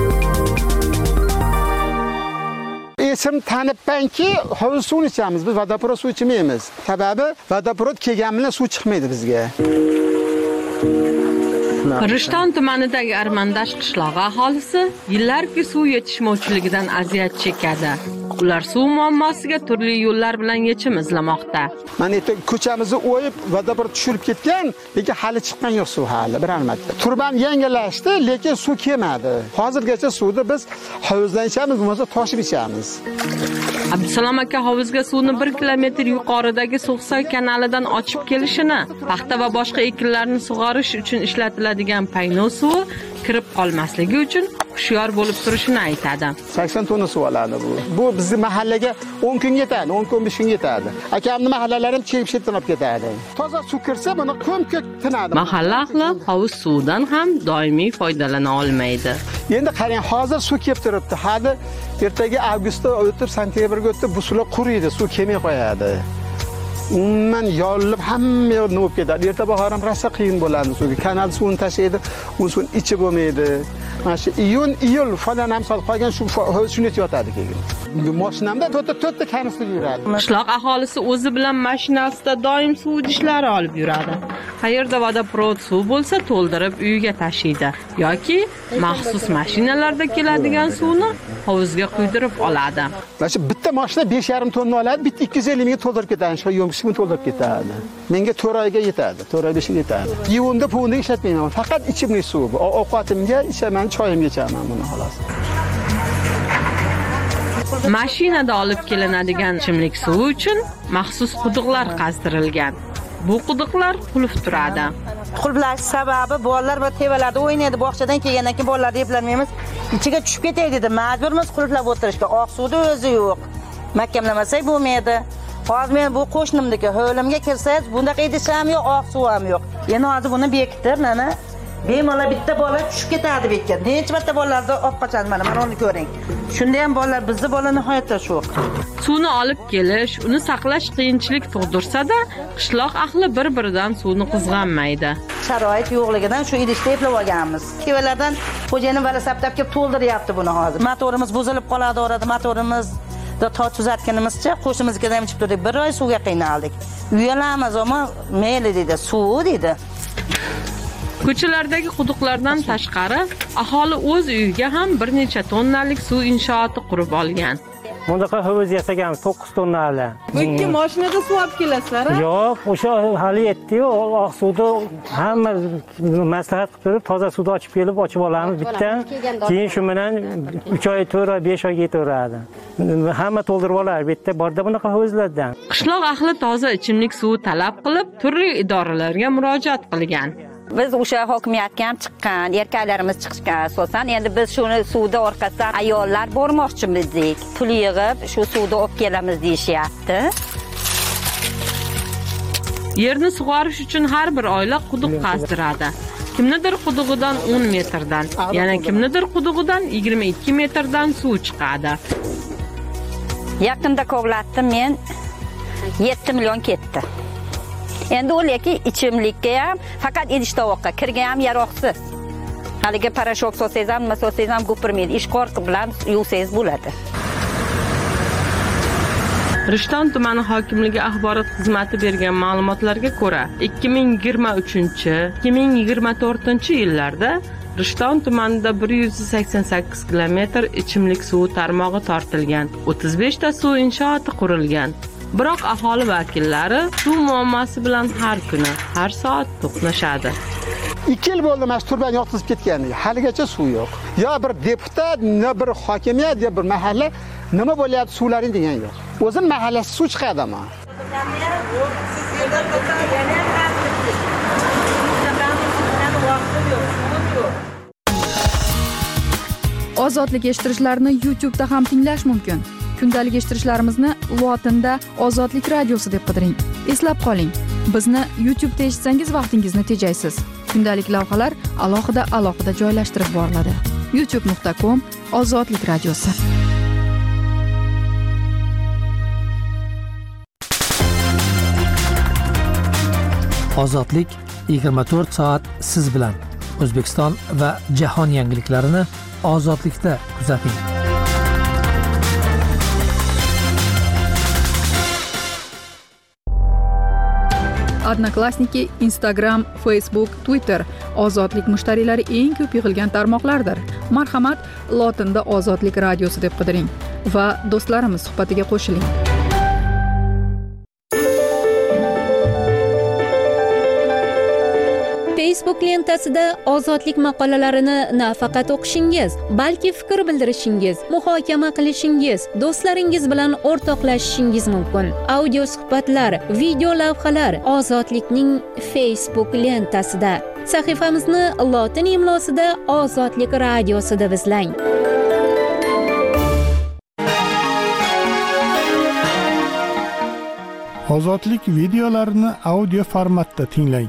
Esim tanibmanki, hovuz suvni ichamiz. Biz vodoprovod suv ichmaymiz. Sababi vodoprovod kelgan bilan suv chiqmaydi bizga. Rishton tumanidagi Armandash qishlog'i aholisi yillarki suv yetishmovchiligidan aziyat chekadi. Ular suv muammosiga turli yo'llar bilan yechim izlamoqda. Mana endi ko'chamizni o'yib, vada bir tushirib ketgan, lekin hali chiqqan yo'q suv hali bir albatta. Turban yangilashdi, lekin suv kelmadi. Hozirgacha suvni biz hovuzdan ichamiz, bo'lmasa toshib ichamiz. Abdusalom aka hovuzga suvni bir kilometr yuqoridagi So'xsoy kanalidan ochib kelishini, paxta va boshqa ekinlarni sug'orish uchun ishlatiladigan payno suvi kirib qolmasligi uchun hushyor bo'lib turishini aytadi. sakson tonna suv oladi bu. Bu bizning mahallaga o'n kun yetadi, o'n kun besh kun yetadi. Akamning mahallalari ham chekib chetdan olib ketadi. Toza suv kirsa, buni ko'm-ko'k tinadi. Mahalla ahli hovuz suvidan ham doimiy foydalana olmaydi. Endi qarang, hozir suv kelib turibdi. Hali ertaga avgustda o'tib, sentyabrga o'tib bu suvlar quriydi, suv kelmay qo'yadi. Umuman yorilib hamma yoq nima bo'lib ketadi. Erta bahor ham rosa qiyin bo'ladi suvga. Kanal suvini tashlaydi, u suv ichi bo'lmaydi. Mana shu iyun, iyul falan ham solib qolgan shu shuni yotadi keyin. Mashinamda to'rtta to'rtta kanister yuradi. Qishloq aholisi o'zi bilan mashinasida doim suv idishlari olib yuradi. Qayerda vodoprovod suv bo'lsa, to'ldirib uyiga tashiydi yoki maxsus mashinalarda keladigan suvni hovuzga quydirib oladi. Mana shu bitta mashina besh yarim tonna oladi, bitta ikki yuz ellik ming to'ldirib ketadi, shu yo'mishni to'ldirib ketadi. Menga to'rt oyga yetadi, to'rt oy besh yil yetadi. Yuvunda puvni ishlatmayman, faqat ichimlik suv. Ovqatimga ichaman, choyimga ichaman buni xolos. Mashinada olib kelinadigan ichimlik suvi uchun maxsus quduqlar qazdirilgan. Bu quduqlar qulf turadi. Qulflash sababi bolalar va tevalarda o'ynaydi, bog'chadan kelgandan keyin bolalarni eplanmaymiz. Ichiga tushib ketaydi dedi. Majburmiz qulflab o'tirishga. Oq suvda o'zi yo'q. Mahkamlamasak bo'lmaydi. Hozir men bu qo'shnimniki hovlimga kirsangiz, bundaqa idish ham yo'q, oq suv ham yo'q. Endi hozir buni bekitib, mana bemalol bitta bola tushib ketadi bekka. Necha marta bolalarni olib qochadi mana, mana uni ko'ring. Shunda ham bolalar bizni bola nihoyatda sho'x. Suvni olib kelish, uni saqlash qiyinchilik tug'dirsa-da, qishloq ahli bir-biridan suvni qizg'anmaydi. Sharoit yo'qligidan shu idishda eplab olganmiz. Kevalardan xo'jayinim vala saptab kelib to'ldiryapti buni hozir. Motorimiz buzilib qoladi, orada motorimiz da to tuzatganimizcha qo'shnimizga ham ichib turdik. Bir oy suvga qiynaldik. Uyalamiz, ammo mayli dedi, suv dedi. Ko'chalardagi quduqlardan tashqari aholi o'z uyiga ham bir necha tonnalik suv inshooti qurib olgan. Bundaqa hovuz yasaganmiz to'qqiz tonnali. Bu ikki mashinada suv olib kelasizlar? Yo'q, o'sha hali yetdi-yu, oq suvni hamma maslahat qilib turib, toza suvni ochib kelib, ochib olamiz bitta. Keyin shu bilan uch oy, to'rt oy, besh oyga yetaveradi. Hamma to'ldirib olar, bitta borda bunaqa hovuzlardan. Qishloq ahli toza ichimlik suvi talab qilib, turli idoralarga murojaat qilgan. Biz o'sha hokimiyatga ham chiqqan, erkaklarimiz chiqishgan asosan. Endi biz shuni suvda orqasidan ayollar bormoqchimizdik. Pul yig'ib, shu suvda olib kelamiz deyishyapti. Yerni sug'orish uchun har bir oila quduq qazdiradi. Kimnidir qudug'idan o'n metrdan, yana kimnidir qudug'idan yigirma ikki metrdan suv chiqadi. Yaqinda kovlatdim men, yetti million ketdi. Endi u lekin ichimlikka ham, faqat idish tovoqqa kirgan ham yaroqsiz. Haliga parashok solsangiz ham, nima solsangiz ham gupirmaydi. Ish qo'rqib bilan yuvsangiz bo'ladi. Rishton tumani hokimligi axborot xizmati bergan ma'lumotlarga ko'ra, ikki ming yigirma uchinchi - ikki ming yigirma to'rtinchi yillarda Rishton tumanida bir yuz sakson sakkiz kilometr ichimlik suvi tarmog'i tortilgan, o'ttiz besh ta suv inshooti qurilgan. Biroq aholi vakillari suv muammosi bilan har kuni, har soat to'qnashadi. ikki yil bo'ldi mana turban yoqtizib ketganiga, haligacha suv yo'q. Yo bir deputat, yo bir hokimiyat, yo bir mahalla nima bo'lyapti suvlaring degan yo'q. O'zim mahallasi suv chiqadi ama. Ozodlik eshittirishlarini YouTube'da ham tinglash mumkin. Kundalik eshittirishlarimizni lotinda Ozodlik radiosi deb qidiring. Eslab qoling, bizni YouTube'da eshitsangiz vaqtingizni tejaysiz. Kundalik lavhalar alohida alohida joylashtirib boriladi. youtube nuqta com Ozodlik radiosi. Ozodlik yigirma to'rt soat siz bilan. O'zbekiston va jahon yangiliklarini Ozodlikda kuzating. Odnoklassniki, Instagram, Facebook, Twitter ozodlik mushtariylari eng ko'p yig'ilgan tarmoqlardir. Marhamat, lotinda Ozodlik radiosi deb qidiring va do'stlarimiz suhbatiga qo'shiling. Facebook lentasida ozodlik maqolalarini nafaqat o'qishingiz, balki fikr bildirishingiz, muhokama qilishingiz, do'stlaringiz bilan o'rtoqlashishingiz mumkin. Audio suhbatlar, video lavhalar Ozodlikning Facebook lentasida. Sahifamizni lotin imlosida Ozodlik radiosida izlang. Ozodlik videolarini audio formatda tinglang.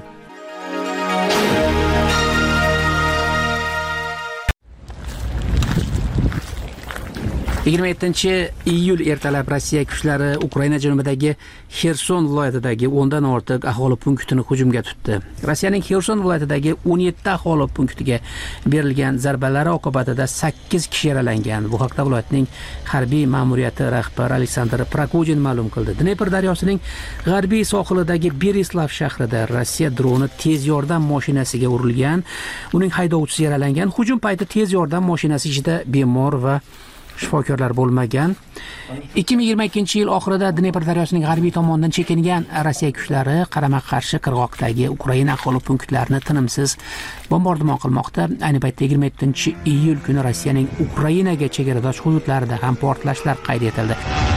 yigirma yettinchi iyul ertalab Rossiya kuchlari Ukraina janubidagi Xerson viloyatidagi o'ndan ortiq aholi punktini hujumga tutdi. Rossiyaning Xerson viloyatidagi o'n yetti aholi punktiga berilgan zarbalar oqibatida sakkiz kishi yaralangan. Bu haqda viloyatning harbiy ma'muriyati rahbari Aleksandr Prokojin ma'lum qildi. Dnepr daryosining g'arbiy sohilidagi Berislav shahrida Rossiya droni tez yordam mashinasiga urilgan. Uning haydovchisi yaralangan. Hujum payti tez yordam mashinasi ichida bemor va shifokorlar bo'lmagan. ikki ming yigirma ikkinchi yil oxirida Dnepr daryosining g'arbiy tomonidan chekingan Rossiya kuchlari qarama-qarshi qirg'oqdagi Ukraina aholi punktlarini tinimsiz bombardimon qilmoqda. Ayni paytda yigirma yettinchi iyul kuni Rossiyaning Ukrainaga chegaradosh hududlarida ham portlashlar qayd etildi.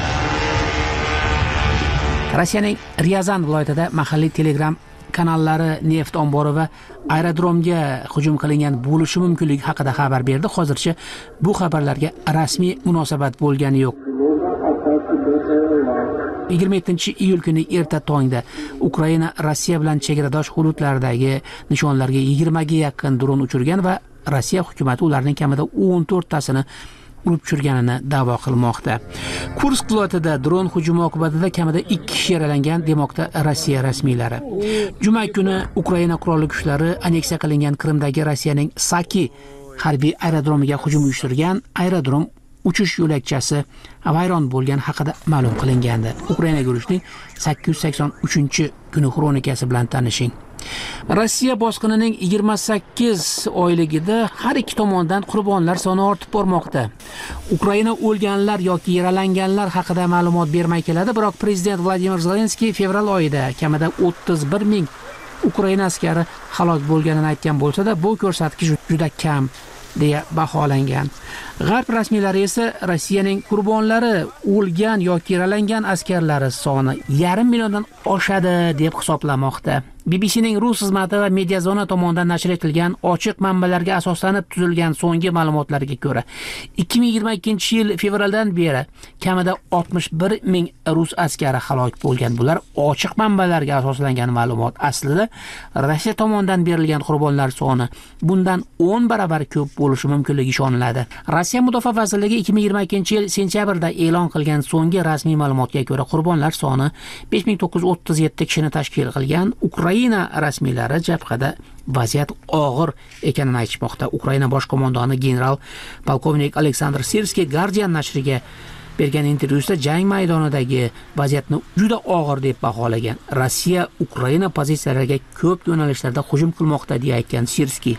Rossiyaning Ryazan viloyatida mahalliy Telegram kanallari neft ombori va aerodromga hujum qilingan bo'lishi mumkinligi haqida xabar berdi. Hozircha bu xabarlarga rasmiy munosabat bo'lgani yo'q. yigirma yettinchi iyul kuni erta tongda Ukraina Rossiya bilan chegaradosh hududlardagi nishonlarga yigirma ga yaqin dron uchirgan va Rossiya hukumati ularning kamida o'n to'rttasini urib tushirganini da'vo qilmoqda. Kursk viloyatida dron hujumi oqibatida kamida ikki kishi yaralangan demoqda Rossiya rasmiylari. Juma kuni Ukraina qurolli kuchlari aneksiya qilingan Qrimdagi Rossiyaning Saki harbiy aerodromiga hujum uyushtirgan. Aerodrom uchish yo'lakchasi vayron bo'lgan haqida ma'lum qilingandi. Ukraina guruchning sakkiz yuz sakson uchinchi kuni xronikasi bilan tanishing. Rossiya bosqinining yigirma sakkiz oyligida har ikki tomondan qurbonlar soni ortib bormoqda. Ukraina o'lganlar yoki yaralanganlar haqida ma'lumot bermay keladi, biroq prezident Vladimir Zelenskiy fevral oyida kamida o'ttiz bir ming Ukraina askari halok bo'lganini aytgan bo'lsa-da, bu ko'rsatkich juda kam deya baholangan. G'arb rasmiylari esa Rossiyaning qurbonlari, o'lgan yoki yaralangan askarlari soni yarim milliondan oshadi deb hisoblamoqda. B B C'ning rus xizmati va Mediazona tomonidan nashr etilgan ochiq manbalarga asoslanib tuzilgan so'nggi ma'lumotlarga ko'ra, ikki ming yigirma ikkinchi yil fevraldan beri kamida oltmish bir ming rus askari halok bo'lgan. Bular ochiq manbalarga asoslangan ma'lumot. Aslida Rossiya tomonidan berilgan qurbonlar soni bundan o'n barobar ko'p bo'lishi mumkinligi ishoniladi. Rossiya Mudofaa vazirligi ikki ming yigirma ikkinchi yil sentyabrda e'lon qilgan so'nggi rasmiy ma'lumotga ko'ra qurbonlar soni besh ming to'qqiz yuz o'ttiz yetti kishini tashkil qilgan. Ukraina rasmiylari jabhada vaziyat og'ir ekanini aytmoqda. Ukraina bosh qo'mondoni general polkovnik Aleksandr Sirskiy Guardian nashriga bergan intervyusida jang maydonidagi vaziyatni juda og'ir deb baholagan. Rossiya Ukraina pozitsiyalariga ko'p yo'nalishlarda hujum qilmoqda deya aytgan Sirskiy.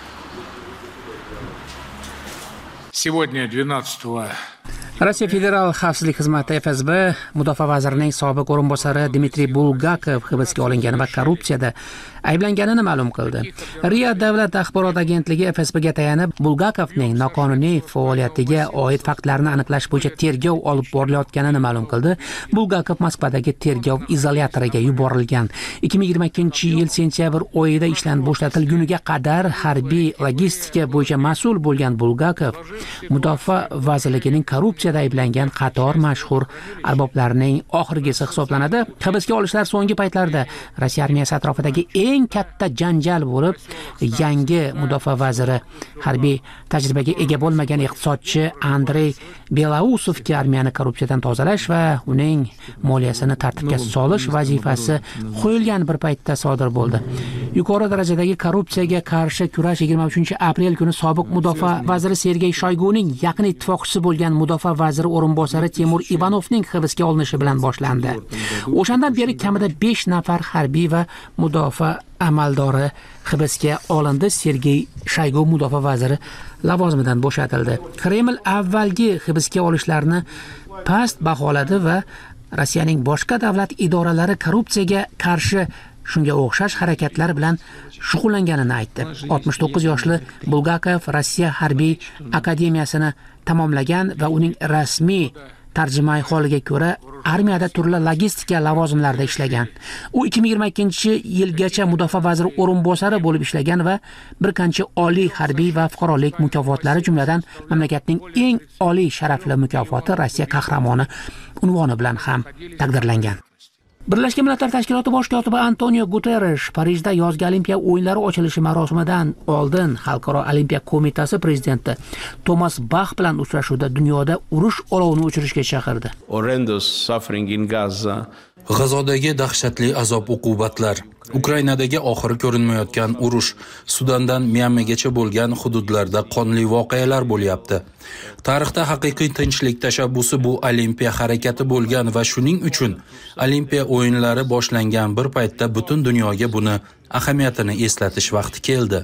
Сегодня двенадцатого Rossiya Federal xavfsizlik xizmati F S B mudofaa vazirining sobiq o'rinbosari Dmitriy Bulgakov hibsga olingani va korrupsiyada ayblanganini ma'lum qildi. Riya davlat axborot agentligi F S Bga tayanib, Bulgakovning noqonuniy faoliyatiga oid faktlarni aniqlash bo'yicha tergov olib borilayotganini ma'lum qildi. Bulgakov Moskvadagi tergov izolyatoriga yuborilgan. ikki ming yigirma ikkinchi yil sentyabr oyida ishdan bo'shatilguniga qadar harbiy logistika bo'yicha mas'ul bo'lgan Bulgakov mudofaa vazirligining korrupsiyada ayblangan qator mashhur arboblarning oxirgisi hisoblanadi. Hibsga olishlar so'nggi paytlarda Rossiya armiyasi atrofidagi eng katta janjal bo'lib, yangi mudofaa vaziri harbiy tajribaga ega bo'lmagan iqtisodchi Andrey Belausovga armiyani korrupsiyadan tozalash va uning moliyasini tartibga solish vazifasi qo'yilgan bir paytda sodir bo'ldi. Yuqori darajadagi korrupsiyaga qarshi kurash yigirma uchinchi aprel kuni sobiq mudofaa vaziri Sergey Shoyguning yaqin ittifoqchisi bo'lgan mudofaa vaziri o'rinbosari Temur Ivanovning hibsga olinishi bilan boshlandi. O'shandan beri kamida besh nafar harbiy va mudofaa amaldori hibsga olindi. Sergey Shoygu mudofaa vaziri lavozimidan bo'shatildi. Kreml avvalgi hibsga olishlarni past baholadi va Rossiyaning boshqa davlat idoralari korrupsiyaga qarshi shunga o'xshash harakatlar bilan shug'ullanganini aytdi. oltmish to'qqiz yoshli Bulgakov Rossiya harbiy akademiyasini tamomlagan va uning rasmiy tarjimai holiga ko'ra armiyada turli logistika lavozimlarida ishlagan. U ikki ming yigirma ikkinchi yilgacha mudofaa vaziri o'rinbosari bo'lib ishlagan va bir qancha oliy harbiy va fuqarolik mukofotlari, jumladan mamlakatning eng oliy sharafli mukofoti Rossiya qahramoni unvoni bilan ham taqdirlangan. Birlashgan Millatlar Tashkiloti bosh kotibi Antonio Guterres Parijda yozgi Olimpiya o'yinlari ochilishi marosimidan oldin Xalqaro Olimpiya qo'mitasi prezidenti Thomas Bach bilan uchrashuvda dunyoda urush olovini o'chirishga chaqirdi. G'azodagi dahshatli azob-uqubatlar, Ukrainadagi oxiri ko'rinmayotgan urush, Sudandan Myanmagacha bo'lgan hududlarda qonli voqealar bo'lyapti. Tarixda haqiqiy tinchlik tashabbusi bu Olimpiya harakati bo'lgan va shuning uchun Olimpiya o'yinlari boshlangan bir paytda butun dunyoga buni ahamiyatini eslatish vaqti keldi.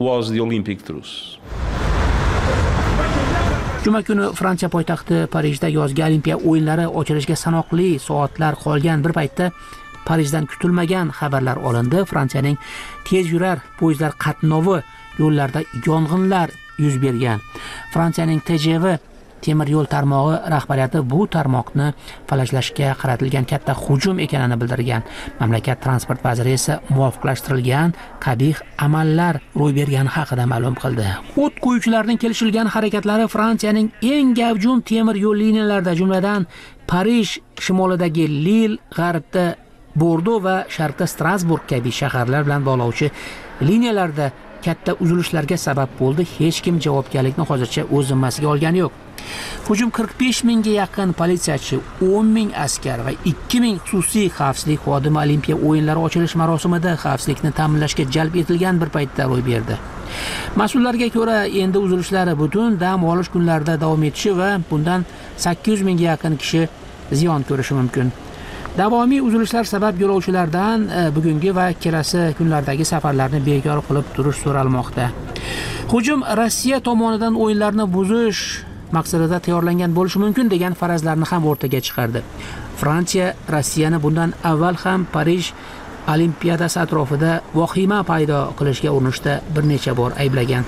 Juma kuni Fransiya poytaxti Parijda yozgi Olimpiya o'yinlari ochilishiga sanoqli soatlar qolgan bir paytda Parijdan kutilmagan xabarlar olindi. Fransiyaning tez yurar poyezdlar qatnovi yo'llarida yong'inlar yuz bergan. Fransiyaning T G V temir yo'l tarmog'i rahbariyati bu tarmoqni falajlashga qaratilgan katta hujum ekanini bildirgan. Mamlakat transport vaziri esa muvofiqlashtirilgan qabih amallar ro'y bergani haqida ma'lum qildi. O't qo'yuvchilarning kelishilgan harakatlari Fransiyaning eng gavjum temir yo'l liniyalarida, jumladan Parij shimolidagi Lille, g'arbda Bordo va sharqda Strasburg kabi shaharlar bilan bog'lovchi liniyalarda katta uzilishlarga sabab bo'ldi. Hech kim javobgarlikni hozircha o'z zimmasiga olgani yo'q. Hujum qirq besh mingga yaqin politsiyachi, o'n ming askar va ikki ming xususiy xavfsizlik xodimi Olimpiya o'yinlari ochilish marosimida xavfsizlikni ta'minlashga jalb etilgan bir paytda ro'y berdi. Mas'ullarga ko'ra, endi uzilishlar butun dam olish kunlarida davom etishi va bundan sakkiz yuz mingga yaqin kishi ziyon ko'rishi mumkin. Davomiy uzilishlar sabab yo'lovchilardan bugungi va kelasi kunlardagi safarlarni bekor qilib turish so'ralmoqda. Hujum Rossiya tomonidan o'yinlarni buzish maqsadida tayyorlangan bo'lishi mumkin degan farazlarni ham o'rtaga chiqardi. Fransiya Rossiyani bundan avval ham Parij Olimpiadasi atrofida vahima paydo qilishga urinishda bir necha bor ayblagan.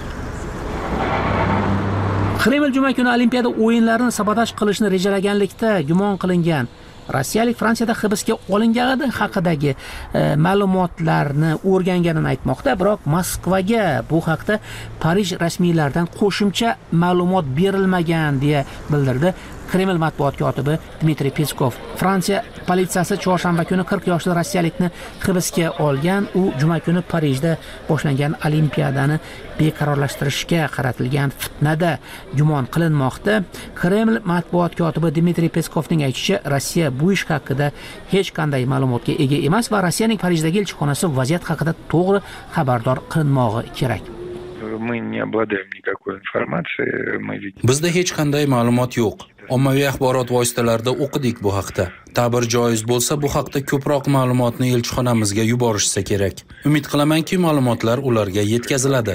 Kreml juma kuni Olimpiada o'yinlarini sabotaj qilishni rejalaganlikda gumon qilingan rossiyalik Fransiyada hibsga olingani haqidagi e, ma'lumotlarni o'rganganini aytmoqda, biroq Moskvaga bu haqda Parij rasmiylaridan qo'shimcha ma'lumot berilmagan deya bildirdi Kreml matbuot kotibi Dmitriy Peskov. Fransiya politsiyasi chorshanba kuni qirq yoshli rossiyalikni hibsga olgan. U juma kuni Parijda boshlangan Olimpiadani beqarorlashtirishga qaratilgan fitnada gumon qilinmoqda. Kreml matbuot kotibi Dmitriy Peskovning aytishicha, Rossiya bu ish haqida hech qanday ma'lumotga ega emas va Rossiyaning Parijdagi elchixonasi vaziyat haqida to'g'ri xabardor qilinmog'i kerak. Bizda hech qanday ma'lumot yo'q. Ommaviy axborot vositalarida o'qidik bu haqda. Ta'bir joiz bo'lsa, bu haqda ko'proq ma'lumotni elchixonamizga yuborishsa kerak. Umid qilamanki, ma'lumotlar ularga yetkaziladi.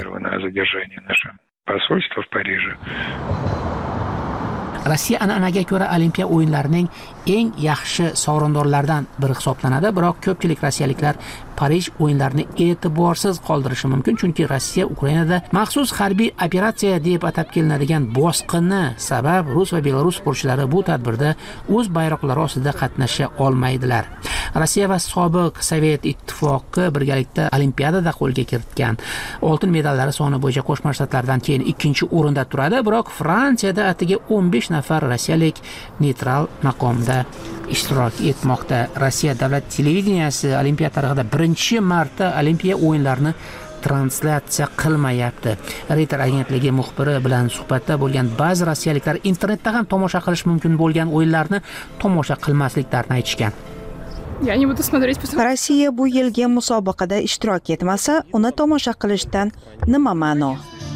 Rossiya an'anaga ko'ra Olimpiya o'yinlarining eng yaxshi sovrindorlaridan biri hisoblanadi, biroq ko'pchilik rossiyaliklar Parij o'yinlarini e'tiborsiz qoldirishi mumkin, chunki Rossiya Ukrainada maxsus harbiy operatsiya deb atab kelinadigan bosqinni sabab Rus va Belarus sportchilari bu tadbirda o'z bayroqlari ostida qatnasha olmaydilar. Rossiya va sobiq Sovet ittifoqi birgalikda Olimpiadada qo'lga kiritgan oltin medallari soni bo'yicha Qo'shma Shtatlardan keyin ikkinchi o'rinda turadi, biroq Fransiyada atigi o'n besh nafar rossiyalik neytral maqomda ishtirok etmoqda. Rossiya davlat televideniyasi Olimpiya tarixida birinchi marta Olimpiya o'yinlarini translyatsiya qilmayapti. Reuters agentligi muxbiri bilan suhbatda bo'lgan ba'zi rossiyaliklar internetda ham tomosha qilish mumkin bo'lgan o'yinlarni tomosha qilmasliklarini aytishgan. Я не буду смотреть, потому... Rossiya bu yilgi musobaqada ishtirok etmasa, uni tomosha qilishdan nima ma'no?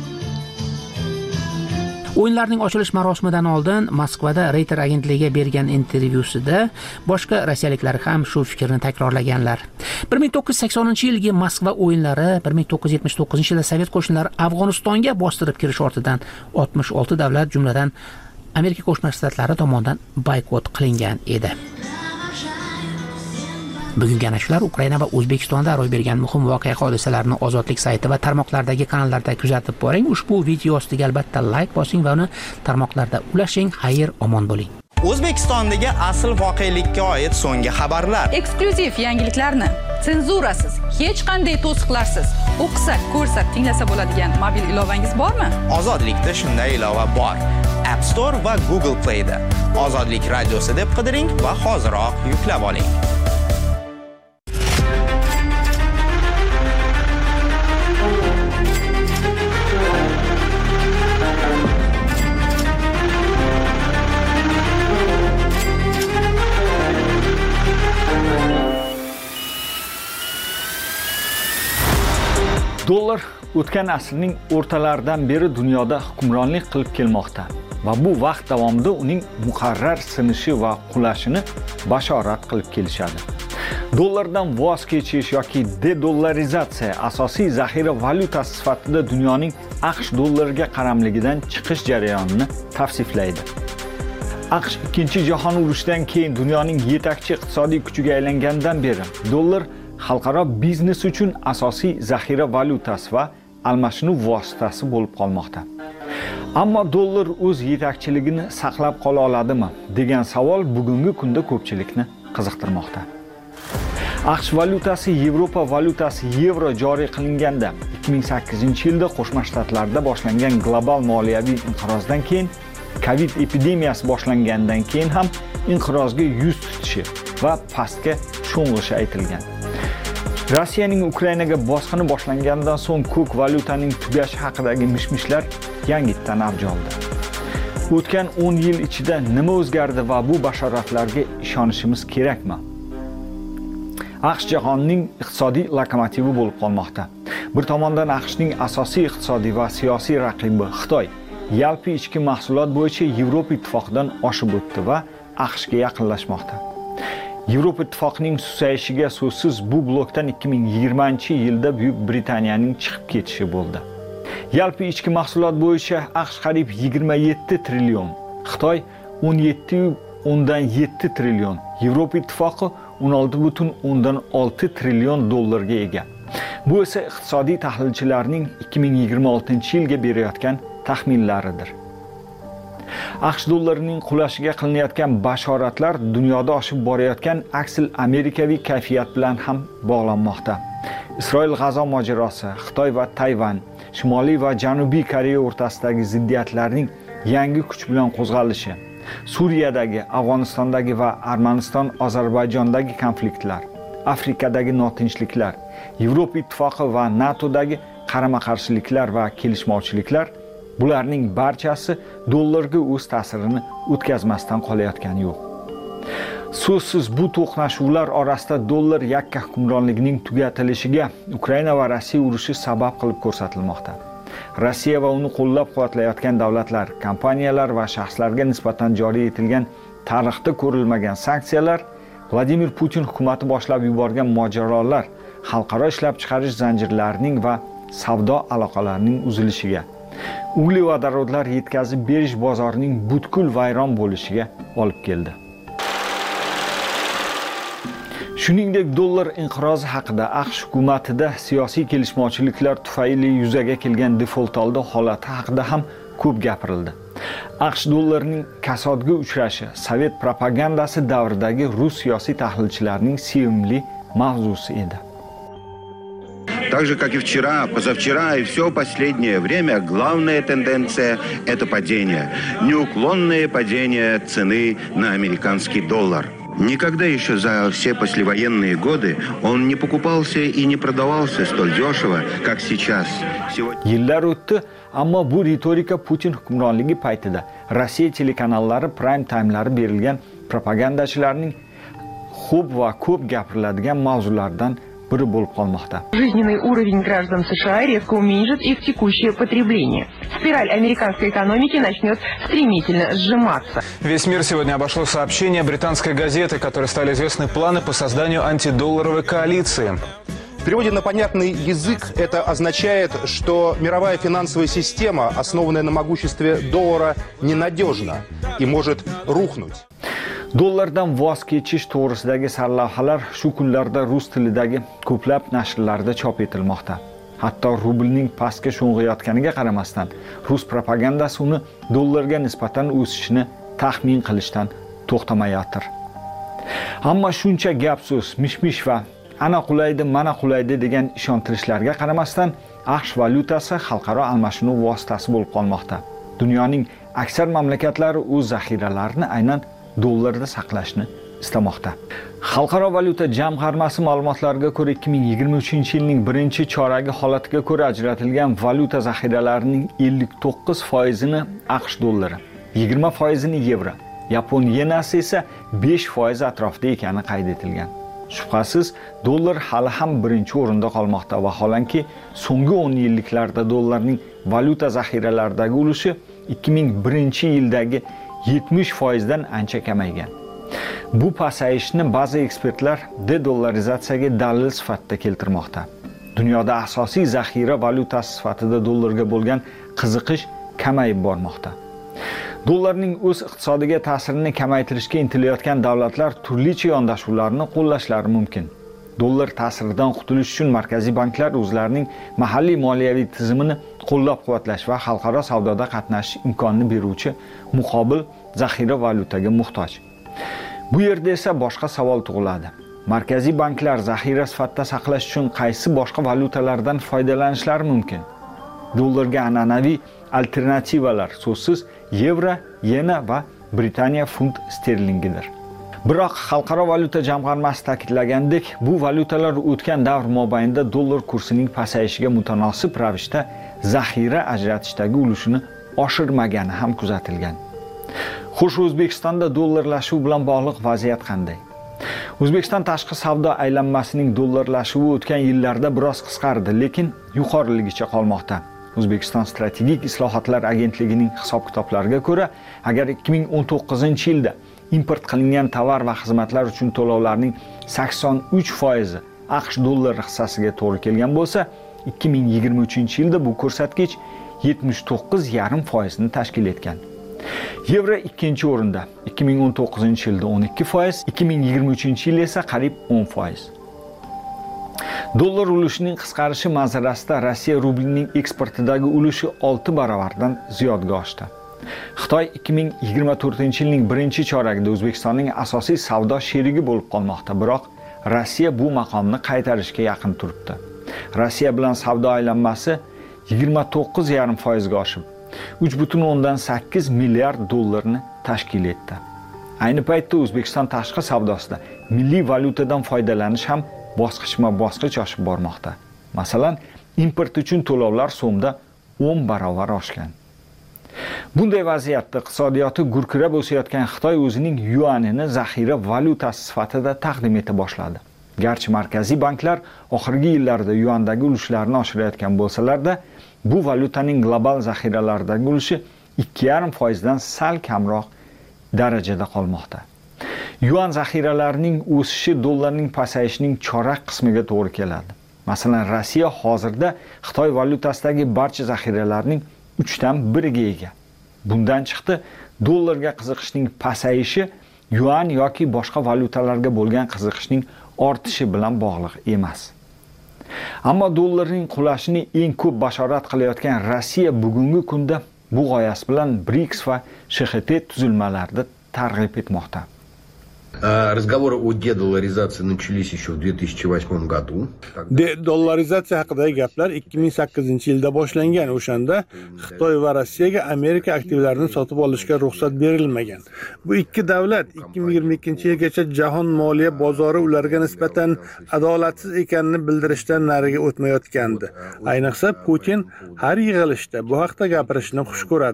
O'yinlarning ochilish marosimidan oldin Moskvada Reuters agentligiga bergan intervyusida boshqa rossiyaliklar ham shu fikrni takrorlaganlar. bir ming to'qqiz yuz saksoninchi yilgi Moskva o'yinlari bir ming to'qqiz yuz yetmish to'qqizinchi yilda Sovet qo'shinlari Afg'onistonga bostirib kirish ortidan oltmish olti davlat, jumladan Amerika Qo'shma Shtatlari tomonidan boykot qilingan edi. Bugungi ana shular Ukraina va O'zbekistonda ro'y bergan muhim voqea hodisalarni Ozodlik sayti va tarmoqlardagi kanallarda kuzatib boring. Ushbu video ostiga albatta like bosing va uni tarmoqlarda ulashing. Xayr, omon bo'ling. O'zbekistondagi asl voqelikka oid so'nggi xabarlar. Eksklyuziv yangiliklarni senzurasiz, hech qanday to'siqlarsiz o'qisa, ko'rsa, tinglasa bo'ladigan mobil ilovangiz bormi? Ozodlikda shunday ilova bor. App Store va Google Play'da. Ozodlik radiosi deb qidiring va hoziroq yuklab oling. Dollar o'tgan asrning o'rtalaridan beri dunyoda hukmronlik qilib kelmoqda va bu vaqt davomida uning muqarrar sinishi va qulashini bashorat qilib kelishadi. Dollardan voz kechish yoki dedollarizatsiya asosiy zaxira valyutasi sifatida dunyoning AQSh dollariga qaramligidan chiqish jarayonini tavsiflaydi. AQSh ikkinchi jahon urushidan keyin dunyoning yetakchi iqtisodiy kuchiga aylangandan beri dollar xalqaro biznes uchun asosiy zaxira valyutasi va almashinuv vositasi bo'lib qolmoqda. Ammo dollar o'z yetakchiligini saqlab qola oladimi degan savol bugungi kunda ko'pchilikni qiziqtirmoqda. AQSh valyutasi Yevropa valyutasi yevro joriy qilinganda ikki ming sakkizinchi yilda Qo'shma Shtatlarda boshlangan global moliyaviy inqirozdan keyin Covid epidemiyasi boshlangandan keyin ham inqirozga yuz tutishi va pastga sho'ng'ishi aytilgan. Rossiyaning Ukrainaga bosqini boshlangandan so'ng ko'k valyutaning tugashi haqidagi mishmishlar yangitdan avj oldi. O'tgan o'n yil ichida nima o'zgardi va bu bashoratlarga ishonishimiz kerakmi? AQSh jahonning iqtisodiy lokomotivi bo'lib qolmoqda. Bir tomondan AQShning asosiy iqtisodiy va siyosiy raqibi Xitoy yalpi ichki mahsulot bo'yicha Yevropa ittifoqidan oshib o'tdi va AQShga yaqinlashmoqda. Yevropa ittifoqining susayishiga so'zsiz bu blokdan ikki ming yigirmanchi yilda Buyuk Britaniyaning chiqib ketishi bo'ldi. Yalpi ichki mahsulot bo'yicha AQSh qariyb yigirma yetti trillion, Xitoy o'n yetti o'ndan yetti trillion, Yevropa ittifoqi o'n olti butun o'ndan olti trillion dollarga ega. Bu esa iqtisodiy tahlilchilarning ikki ming yigirma oltinchi yilga berayotgan taxminlaridir. AQSh dollarining qulashiga qilinayotgan bashoratlar dunyoda oshib borayotgan aksil amerikaviy kayfiyat bilan ham bog'lanmoqda. Isroil G'azo mojarosi, Xitoy va Tayvan, Shimoliy va Janubiy Koreya o'rtasidagi ziddiyatlarning yangi kuch bilan qo'zg'alishi, Suriyadagi, Afg'onistondagi va Armaniston, Ozarbayjondagi konfliktlar, Afrikadagi notinchliklar, Yevropa ittifoqi va NATOdagi qarama-qarshiliklar va kelishmovchiliklar, bularning barchasi dollarga o'z ta'sirini o'tkazmasdan qolayotgani yo'q. So'zsiz bu to'qnashuvlar orasida dollar yakka hukmronligining tugatilishiga Ukraina va Rossiya urushi sabab qilib ko'rsatilmoqda. Rossiya va uni qo'llab-quvvatlayotgan davlatlar, kompaniyalar va shaxslarga nisbatan joriy etilgan tarixda ko'rilmagan sanksiyalar, Vladimir Putin hukumati boshlab yuborgan mojarolar, xalqaro ishlab chiqarish zanjirlarining va savdo aloqalarining uzilishiga, uglevodorodlar yetkazib berish bozorining butkul vayron bo'lishiga olib keldi. Shuningdek, dollar inqirozi haqida AQSh hukumatida siyosiy kelishmovchiliklar tufayli yuzaga kelgan defolt oldi holati haqida ham ko'p gapirildi. AQSh dollarining kasodga uchrashi Sovet propagandasi davridagi rus siyosiy tahlilchilarining sevimli mavzusi edi. Так же, как и вчера, позавчера и все последнее время, главная тенденция – это падение. Неуклонное падение цены на американский доллар. Никогда еще за все послевоенные годы он не покупался и не продавался столь дешево, как сейчас. Yillar o'tdi, ammo bu ritorika Putin hukmronligi paytida Rossiya telekanallari prime time'lari berilgan propagandachilarning ko'p va ko'p gapiriladigan mavzulardan biri bo'lib qolmoqda. Жизненный уровень граждан США резко уменьшит их текущее потребление. Спираль американской экономики начнет стремительно сжиматься. Весь мир сегодня обошло сообщение британской газеты, которой стали известны планы по созданию антидолларовой коалиции. В переводе на понятный язык это означает, что мировая финансовая система, основанная на могуществе доллара, ненадежна и может рухнуть. Dollardan voz kechish to'g'risidagi sarlavhalar shu kunlarda rus tilidagi ko'plab nashrlarda chop etilmoqda. Hatto rublning pastga sho'ng'iyotganiga qaramasdan, rus propagandasi uni dollarga nisbatan o'sishini taxmin qilishdan to'xtamayotir. Ammo shuncha gap so'z, mish-mish va ana qulaydi, mana qulaydi degan ishontirishlarga qaramasdan, AQSh valyutasi xalqaro almashinuv vositasi bo'lib qolmoqda. Dunyoning aksar mamlakatlari o'z zaxiralarini aynan dollarda saqlashni istamoqda. Xalqaro valyuta jamg'armasi ma'lumotlariga ko'ra ikki ming yigirma uchinchi yilning birinchi choragi holatiga ko'ra ajratilgan valyuta zaxiralarining ellik to'qqiz foizini AQSh dollari, yigirma foizini yevro, Yapon yenasi esa besh foiz atrofida ekani qayd etilgan. Shubhasiz, dollar hali ham birinchi o'rinda qolmoqda va holanki so'nggi o'n yilliklarda dollarning valyuta zaxiralaridagi ulushi ikki ming birinchi yildagi yetmish foizdan ancha kamaygan. Bu pasayishni ba'zi ekspertlar de-dollarizatsiyaga dalil sifatida keltirmoqda. Dunyoda asosiy zaxira valyutasi sifatida dollarga bo'lgan qiziqish kamayib bormoqda. Dollarning o'z iqtisodiga ta'sirini kamaytirishga intilayotgan davlatlar turlicha yondashuvlarni qo'llashlari mumkin. Dollar ta'siridan qutulish uchun markaziy banklar o'zlarining mahalliy moliyaviy tizimini qo'llab-quvvatlash va xalqaro savdoda qatnashish imkonini beruvchi muqobil zaxira valyutaga muhtoj. Bu yerda esa boshqa savol tug'iladi. Markaziy banklar zaxira sifatida saqlash uchun qaysi boshqa valyutalardan foydalanishlari mumkin? Dollarga an'anaviy alternativalar so'zsiz yevro, yena va Britaniya funt sterlingidir. Biroq xalqaro valyuta jamg'armasi ta'kidlagandek, bu valyutalar o'tgan davr mobaynida dollar kursining pasayishiga mutanosib ravishda zaxira ajratishdagi ulushini oshirmagani ham kuzatilgan. Xo'sh, O'zbekistonda dollarlashuv bilan bog'liq vaziyat qanday? O'zbekiston tashqi savdo aylanmasining dollarlashuvi o'tgan yillarda biroz qisqardi, lekin yuqoriligicha qolmoqda. O'zbekiston strategik islohotlar agentligining hisob-kitoblariga ko'ra, agar ikki ming o'n to'qqizinchi yilda import qilingan tovar va xizmatlar uchun to'lovlarning sakson uch foizi AQSh dollari hissasiga to'g'ri kelgan bo'lsa, ikki ming yigirma uchinchi yilda bu ko'rsatkich yetmish to'qqiz yarim foizni tashkil etgan. Yevro ikkinchi o'rinda, ikki ming o'n to'qqizinchi yilda o'n ikki foiz, ikki ming yigirma uchinchi yil esa qariyb o'n foiz. Dollar ulushining qisqarishi manzarasida Rossiya rublining eksportidagi ulushi olti baravardan ziyodga oshdi. Xitoy ikki ming yigirma to'rtinchi yilning birinchi choragida O'zbekistonning asosiy savdo sherigi bo'lib qolmoqda, biroq Rossiya bu maqomni qaytarishga yaqin turibdi. Rossiya bilan savdo aylanmasi yigirma to'qqiz yarim foizga oshib, uch butun o'ndan sakkiz milliard dollarni tashkil etdi. Ayni paytda O'zbekiston tashqi savdosida milliy valyutadan foydalanish ham bosqichma-bosqich oshib bormoqda. Masalan, import uchun to'lovlar so'mda o'n barobar oshgan. Bunday vaziyatda iqtisodiyoti gurkirab o'sayotgan Xitoy o'zining yuanini zaxira valyutasi sifatida taqdim eta boshladi. Garchi markaziy banklar oxirgi yillarda yuandagi ulushlarini oshirayotgan bo'lsalarda, bu valyutaning global zaxiralaridagi ulushi ikki yarim foizdan sal kamroq darajada qolmoqda. Yuan zaxiralarining o'sishi dollarning pasayishining chorak qismiga to'g'ri keladi. Masalan, Rossiya hozirda Xitoy valyutasidagi barcha zaxiralarning uchdan biriga ega. Bundan chiqdi, dollarga qiziqishning pasayishi yuan yoki boshqa valyutalarga bo'lgan qiziqishning ortishi bilan bog'liq emas. Ammo dollarning qulashini eng ko'p bashorat qilayotgan Rossiya bugungi kunda bu g'oyasi bilan BRICS va Sh X T tuzilmalarida targ'ib etmoqda. Разговоры о дедолларизации начались еще в две тысячи восьмом году. De-dollarizatsiya haqidagi gaplar ikki ming sakkizinchi yilda boshlangan. O'shanda Xitoy va Rossiyaga Amerika aktivlarini sotib olishga ruxsat berilmagan. Bu ikki davlat ikki ming yigirma ikkinchi yilgacha jahon moliya bozori ularga nisbatan adolatsiz ekanini bildirishdan nariga o'tmayotgandi. Ayniqsa Putin har yig'ilishda bu haqda gapirishni xush ko'radi.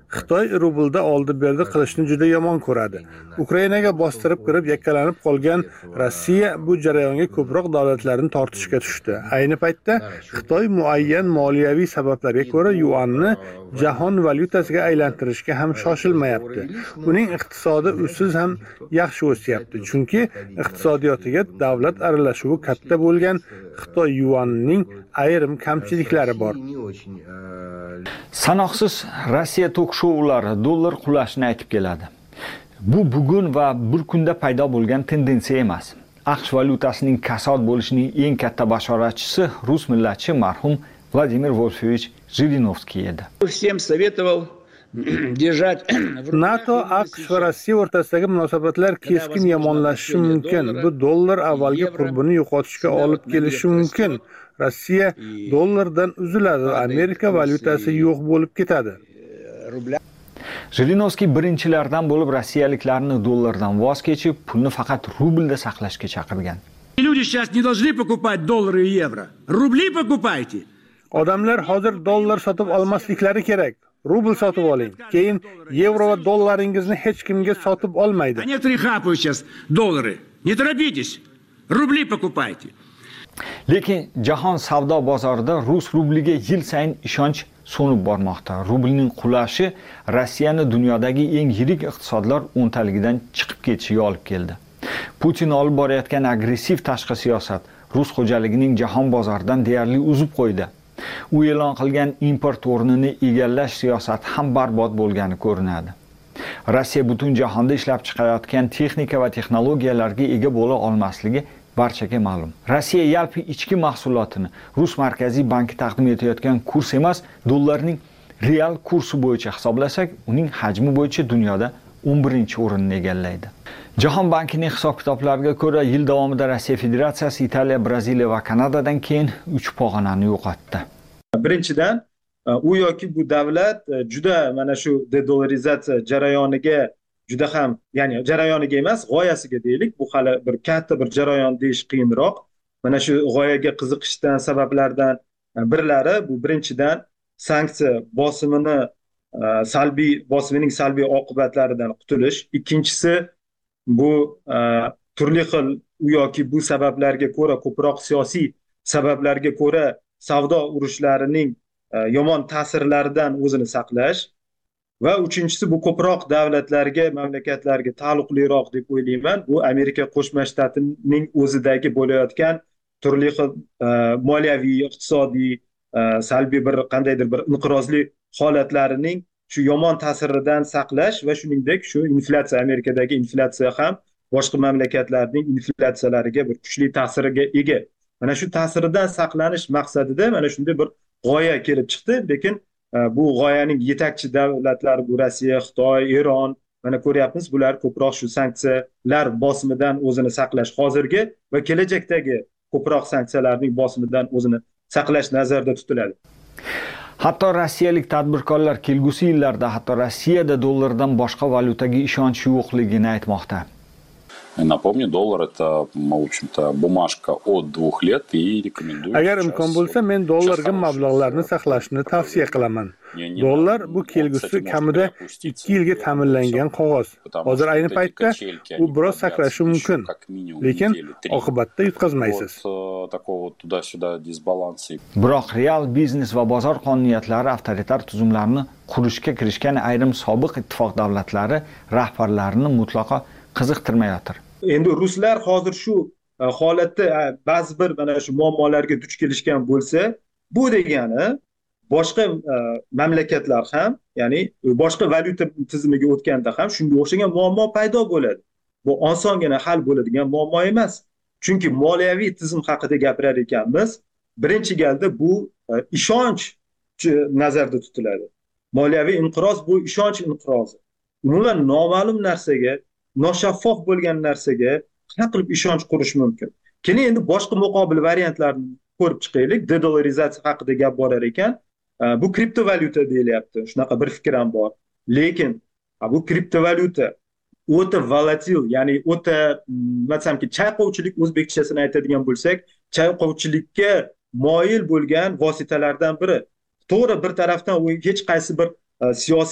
Xitoy rublda oldi-berdi qilishni juda yomon ko'radi. Ukrainaga bostirib kirib yakkalanib qolgan Rossiya bu jarayonga ko'proq davlatlarni tortishga tushdi. Ayni paytda Xitoy muayyan moliyaviy sabablarga ko'ra yuanni jahon valyutasiga aylantirishga ham shoshilmayapti. Uning iqtisodi usiz ham yaxshi o'syapti, chunki iqtisodiyotiga davlat aralashuvi katta bo'lgan Xitoy yuanining ayrim kamchiliklari bor. Sanoqsiz Rossiya tok-shoulari dollar qulashini aytib keladi. Bu bugun va bir kunda paydo bo'lgan tendensiya emas. AQSh valyutasining kasod bo'lishining eng katta bashoratchisi rus millatchi marhum Vladimir Wolfovich Zhirinovskiy edi. Всем советовал держать NATO, AQSh va Rossiya o'rtasidagi munosabatlar keskin yomonlashishi mumkin. Bu dollar avvalgi qurbini yo'qotishga olib kelishi mumkin. Rossiya dollardan uziladi, Amerika valyutasi yo'q bo'lib ketadi. Zhirinovskiy birinchilardan bo'lib rossiyaliklarni dollardan voz kechib, pulni faqat rublda saqlashga chaqirgan. Люди сейчас не должны покупать доллары и евро. Рубли покупайте. Odamlar hozir dollar sotib olmasliklari kerak. Rubl sotib oling. Keyin yevro va dollaringizni hech kimga sotib olmaydi. Некоторые хапают сейчас доллары. Не торопитесь. Рубли покупайте. Lekin jahon savdo bozorida rus rubliga yil sayin ishonch so'nib bormoqda. Rublning qulashi Rossiyani dunyodagi eng yirik iqtisodlar o'ntaligidan chiqib ketishiga olib keldi. Putin olib borayotgan agressiv tashqi siyosat rus xo'jaligining jahon bozoridan deyarli uzib qo'ydi. U e'lon qilgan import o'rnini egallash siyosati ham barbod bo'lgani ko'rinadi. Rossiya butun jahonda ishlab chiqarayotgan texnika va texnologiyalarga ega bo'la olmasligi barchaga ma'lum. Rossiya yalpi ichki mahsulotini Rus markaziy banki taqdim etayotgan kurs emas, dollarning real kursi bo'yicha hisoblasak, uning hajmi bo'yicha dunyoda o'n birinchi o'rinni egallaydi. Jahon bankining hisob-kitoblariga ko'ra, yil davomida Rossiya Federatsiyasi Italiya, Braziliya va Kanadadan keyin uch pog'onani yo'qotdi. Birinchidan, u yoki bu davlat juda mana shu dedolarizatsiya jarayoniga juda ham, ya'ni jarayoniga emas, g'oyasiga deylik, bu hali bir katta bir jarayon deyish qiyinroq. Mana shu g'oyaga qiziqishdan sabablardan birlari bu birinchidan sanksiya bosimini salbiy bosimining salbiy oqibatlaridan qutulish, ikkinchisi bu turli xil u yoki bu sabablarga ko'ra ko'proq siyosiy sabablarga ko'ra savdo urushlarining yomon ta'sirlaridan o'zini saqlash va uchinchisi bu ko'proq davlatlarga, mamlakatlarga taalluqliroq deb o'ylayman. Bu Amerika Qo'shma Shtatining o'zidagi bo'layotgan turli xil moliyaviy, iqtisodiy, salbiy bir qandaydir bir inqirozli holatlarining shu yomon ta'siridan saqlash va shuningdek shu inflyatsiya, Amerikadagi inflyatsiya ham boshqa mamlakatlarning inflyatsiyalariga bir kuchli ta'siriga ega. Mana shu ta'siridan saqlanish maqsadida mana shunday bir g'oya kelib chiqdi, lekin bu g'oyaning yetakchi davlatlari bu Rossiya, Xitoy, Eron, mana ko'ryapmiz, bular ko'proq shu sanksiyalar bosimidan o'zini saqlash hozirgi va kelajakdagi ko'proq sanksiyalarning bosimidan o'zini saqlash nazarda tutiladi. Hatto rossiyalik tadbirkorlar kelgusi yillarda hatto Rossiyada dollardan boshqa valyutaga ishonch yo'qligini aytmoqda. Напомню, доллар это, в общем-то, бумажка от двух лет и рекомендую. Agar imkon bo'lsa, men dollarga mablag'larni saqlashni tavsiya qilaman. Dollar bu kelgusi kamida ikki yilga ta'minlangan qog'oz. Hozir ayni paytda u biroz sakrashi mumkin, lekin oqibatda yutqazmaysiz. Biroq real biznes va bozor qonuniyatlari avtoritar tuzumlarni qurishga kirishgan ayrim sobiq ittifoq davlatlari rahbarlarini mutlaqo qiziqtirmayotir. Endi ruslar hozir shu holatda ba'zi bir mana shu muammolarga duch kelishgan bo'lsa, bu degani boshqa mamlakatlar ham, ya'ni boshqa valyuta tizimiga o'tganda ham shunga o'xshagan muammo paydo bo'ladi. Bu osongina hal bo'ladigan muammo emas. Chunki moliyaviy tizim haqida gapirar ekanmiz, birinchi galda bu ishonch nazarda tutiladi. Moliyaviy inqiroz bu ishonch inqirozi. Umuman noma'lum narsaga, noshaffof bo'lgan narsaga qanaqa qilib ishonch qurish mumkin? Keyin endi boshqa muqobil variantlarni ko'rib chiqaylik. Dedolarizatsiya haqida gap borar ekan, bu kriptovalyuta deyilyapti. Shunaqa bir fikr ham bor. Lekin bu kriptovalyuta o'ta volatil, ya'ni o'ta, masalanki chayqovchilik o'zbekchasini aytadigan bo'lsak, chayqovchilikka moyil bo'lgan vositalardan biri. To'g'ri, bir tarafdan u hech qaysi bir siyosiy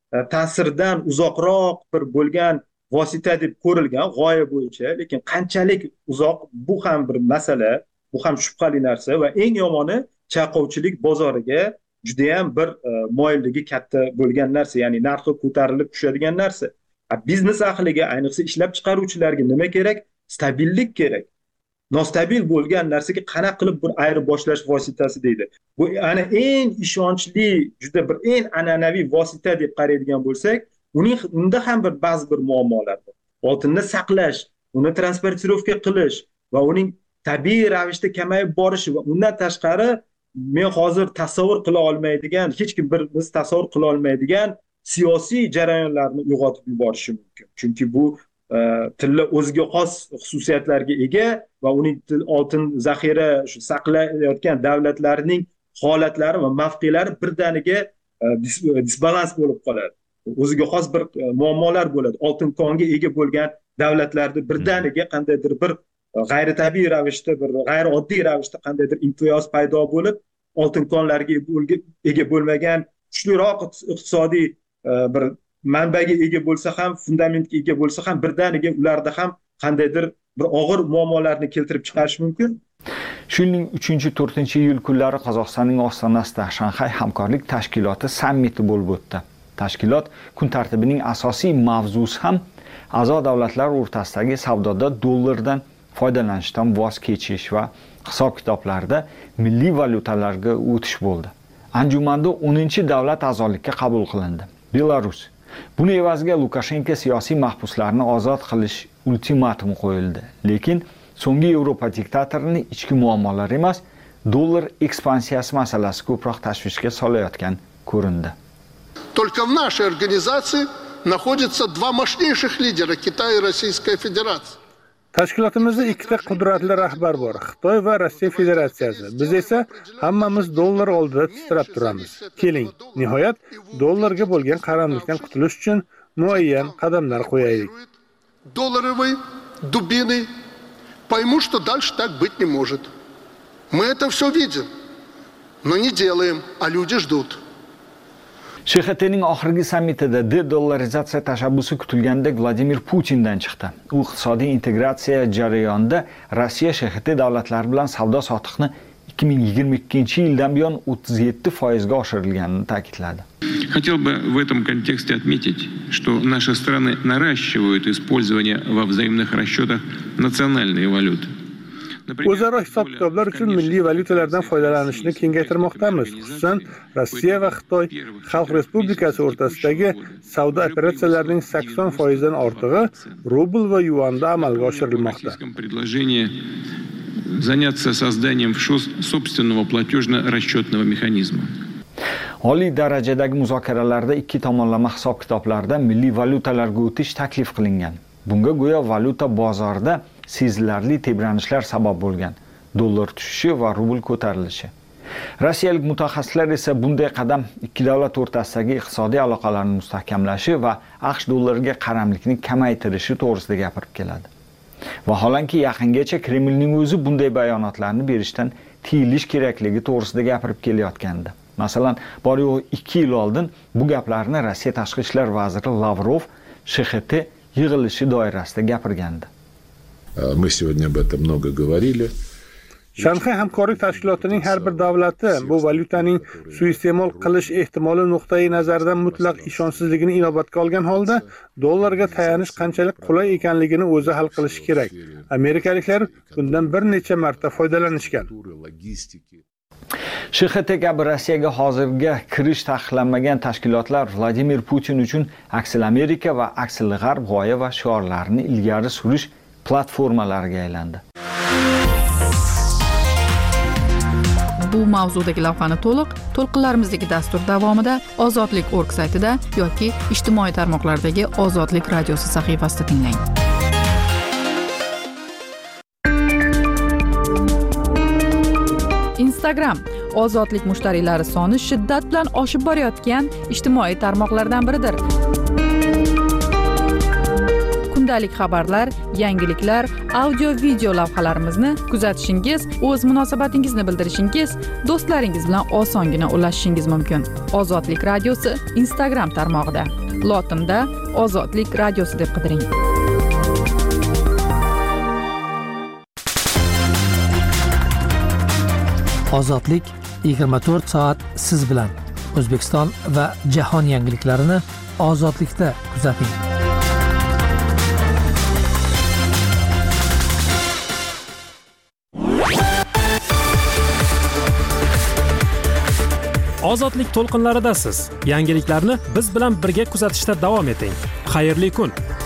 ta'sirdan uzoqroq bir bo'lgan vosita deb ko'rilgan g'oya bo'yicha, lekin qanchalik uzoq bu ham bir masala, bu ham shubhali narsa va eng yomoni chaqovchilik bozoriga judayam bir moyilligi katta bo'lgan narsa, ya'ni narxi ko'tarilib tushadigan narsa. Biznes ahliga, ayniqsa ishlab chiqaruvchilarga nima kerak? Stabillik kerak. Nostabil bo'lgan narsaga qana qilib bir ayrib boshlash vositasi deydi. Bu ana eng ishonchli, juda bir eng an'anaviy vosita deb qaraydigan bo'lsak, uning unda ham bir ba'zi bir muammolar bor. Oltinni saqlash, uni transportirovka qilish va uning tabiiy ravishda kamayib borishi va undan tashqari men hozir tasavvur qila olmaydigan, hech kim bir biz tasavvur qila olmaydigan siyosiy jarayonlarni uyg'otib yuborishi mumkin. Chunki bu tilla o'ziga xos xususiyatlarga ega va uning oltin zaxira shu saqlayotgan davlatlarning holatlari va mavqelari birdaniga disbalans bo'lib qoladi. O'ziga xos bir muammolar bo'ladi. Oltin konga ega bo'lgan davlatlarda birdaniga qandaydir bir g'ayritabiiy ravishda, bir g'ayrioddiy ravishda qandaydir imtiyoz paydo bo'lib, oltin konlarga ega bo'lmagan kuchliroq iqtisodiy bir manbaga ega bo'lsa ham, fundamentga ega bo'lsa ham birdaniga ularda ham qandaydir bir og'ir muammolarni keltirib chiqarish mumkin. Shu yilning uchinchi to'rtinchi iyul kunlari Qozog'istonning ostonasida Shanxay hamkorlik tashkiloti sammiti bo'lib o'tdi. Tashkilot kun tartibining asosiy mavzusi ham a'zo davlatlar o'rtasidagi savdoda dollardan foydalanishdan voz kechish va hisob-kitoblarda milliy valyutalarga o'tish bo'ldi. Anjumanda o'ninchi davlat a'zolikka qabul qilindi. Belarus. Buni evaziga Lukashenko siyosiy mahbuslarni ozod qilish ultimatumi qo'yildi. Lekin so'nggi Yevropa diktatorining ichki muammolari emas, dollar ekspansiyasi masalasi ko'proq tashvishga solayotgan ko'rindi. Только в нашей организации находятся два мощнейших лидера Китая и Российская Федерация. Tashkilotimizda ikkita qudratli rahbar bor, Xitoy va Rossiya Federatsiyasi. Biz esa hammamiz dollar oldida titrab turamiz. Keling, nihoyat dollarga bo'lgan qaramlikdan qutulish uchun muayyan qadamlar qo'yaylik. Долларовой дубиной пойму, что дальше так быть не может. Мы это все видим, но не делаем, а люди ждут. Sh X T'ning oxirgi sammitida de-dollarizatsiya tashabbusi kutilganda Vladimir Putindan chiqdi. U iqtisodiy integratsiya jarayonida Rossiya Sh X T davlatlari bilan savdo-sotiqni ikki ming yigirma ikkinchi yildan buyon o'ttiz yetti foizga oshirilganini ta'kidladi. Хотел бы в этом контексте отметить, что наши страны наращивают использование во взаимных расчетах национальной валюты. O'zaro hisob-kitoblar uchun milliy valyutalardan foydalanishni kengaytirmoqdamiz. Xususan, Rossiya va Xitoy Xalq Respublikasi o'rtasidagi savdo operatsiyalarining sakson foizdan ortig'i rubl va yuanda amalga oshirilmoqda. Заняться созданием в ШОС собственного платежно-расчетного механизма. Oliy darajadagi muzokaralarda ikki tomonlama hisob-kitoblarda milliy valyutalarga o'tish taklif qilingan. Bunga go'yo valyuta bozorida sezilarli tebranishlar sabab bo'lgan. Dollar tushishi va rubl ko'tarilishi. Rossiyalik mutaxassislar esa bunday qadam ikki davlat o'rtasidagi iqtisodiy aloqalarni mustahkamlashi va AQSh dollariga qaramlikni kamaytirishi to'g'risida gapirib keladi. Vaholanki yaqingacha Kremlning o'zi bunday bayonotlarni berishdan tiyilish kerakligi to'g'risida gapirib kelayotgandi. Masalan, bor-yo'q ikki yil oldin bu gaplarni Rossiya tashqi ishlar vaziri Lavrov Sh X T yig'ilishi doirasida gapirgandi. Мы сегодня об этом много говорили. Shanxay hamkorlik tashkilotining har bir davlati bu valyutaning suiiste'mol qilish ehtimoli nuqtai nazaridan mutlaq ishonchsizligini inobatga olgan holda dollarga tayanish qanchalik qulay ekanligini o'zi hal qilishi kerak. Amerikaliklar bundan bir necha marta foydalanishgan. Sh X T kabi Rossiyaga hozirga kirish taqiqlanmagan tashkilotlar Vladimir Putin uchun aksil Amerika va aksil G'arb g'oya va shiorlarini ilgari surish platformalariga aylandi. Bu mavzudagi lavhani to'liq to'lqinlarimizdagi dastur davomida Ozodlik nokta org saytida yoki ijtimoiy tarmoqlardagi Ozodlik radiosi sahifasida tinglang. Instagram ozodlik mushtariylari soni shiddat bilan oshib borayotgan ijtimoiy tarmoqlardan biridir. kundalik xabarlar, yangiliklar, audio video lavhalarimizni kuzatishingiz, o'z munosabatingizni bildirishingiz, do'stlaringiz bilan osongina ulashishingiz mumkin. Ozodlik radiosi Instagram tarmog'ida. Lotinda Ozodlik radiosi deb qidiring. Ozodlik yigirma to'rt soat siz bilan. O'zbekiston va jahon yangiliklarini ozodlikda kuzating. Ozodlik to'lqinlaridasiz. Yangiliklarni biz bilan birga kuzatishda davom eting. Xayrli kun.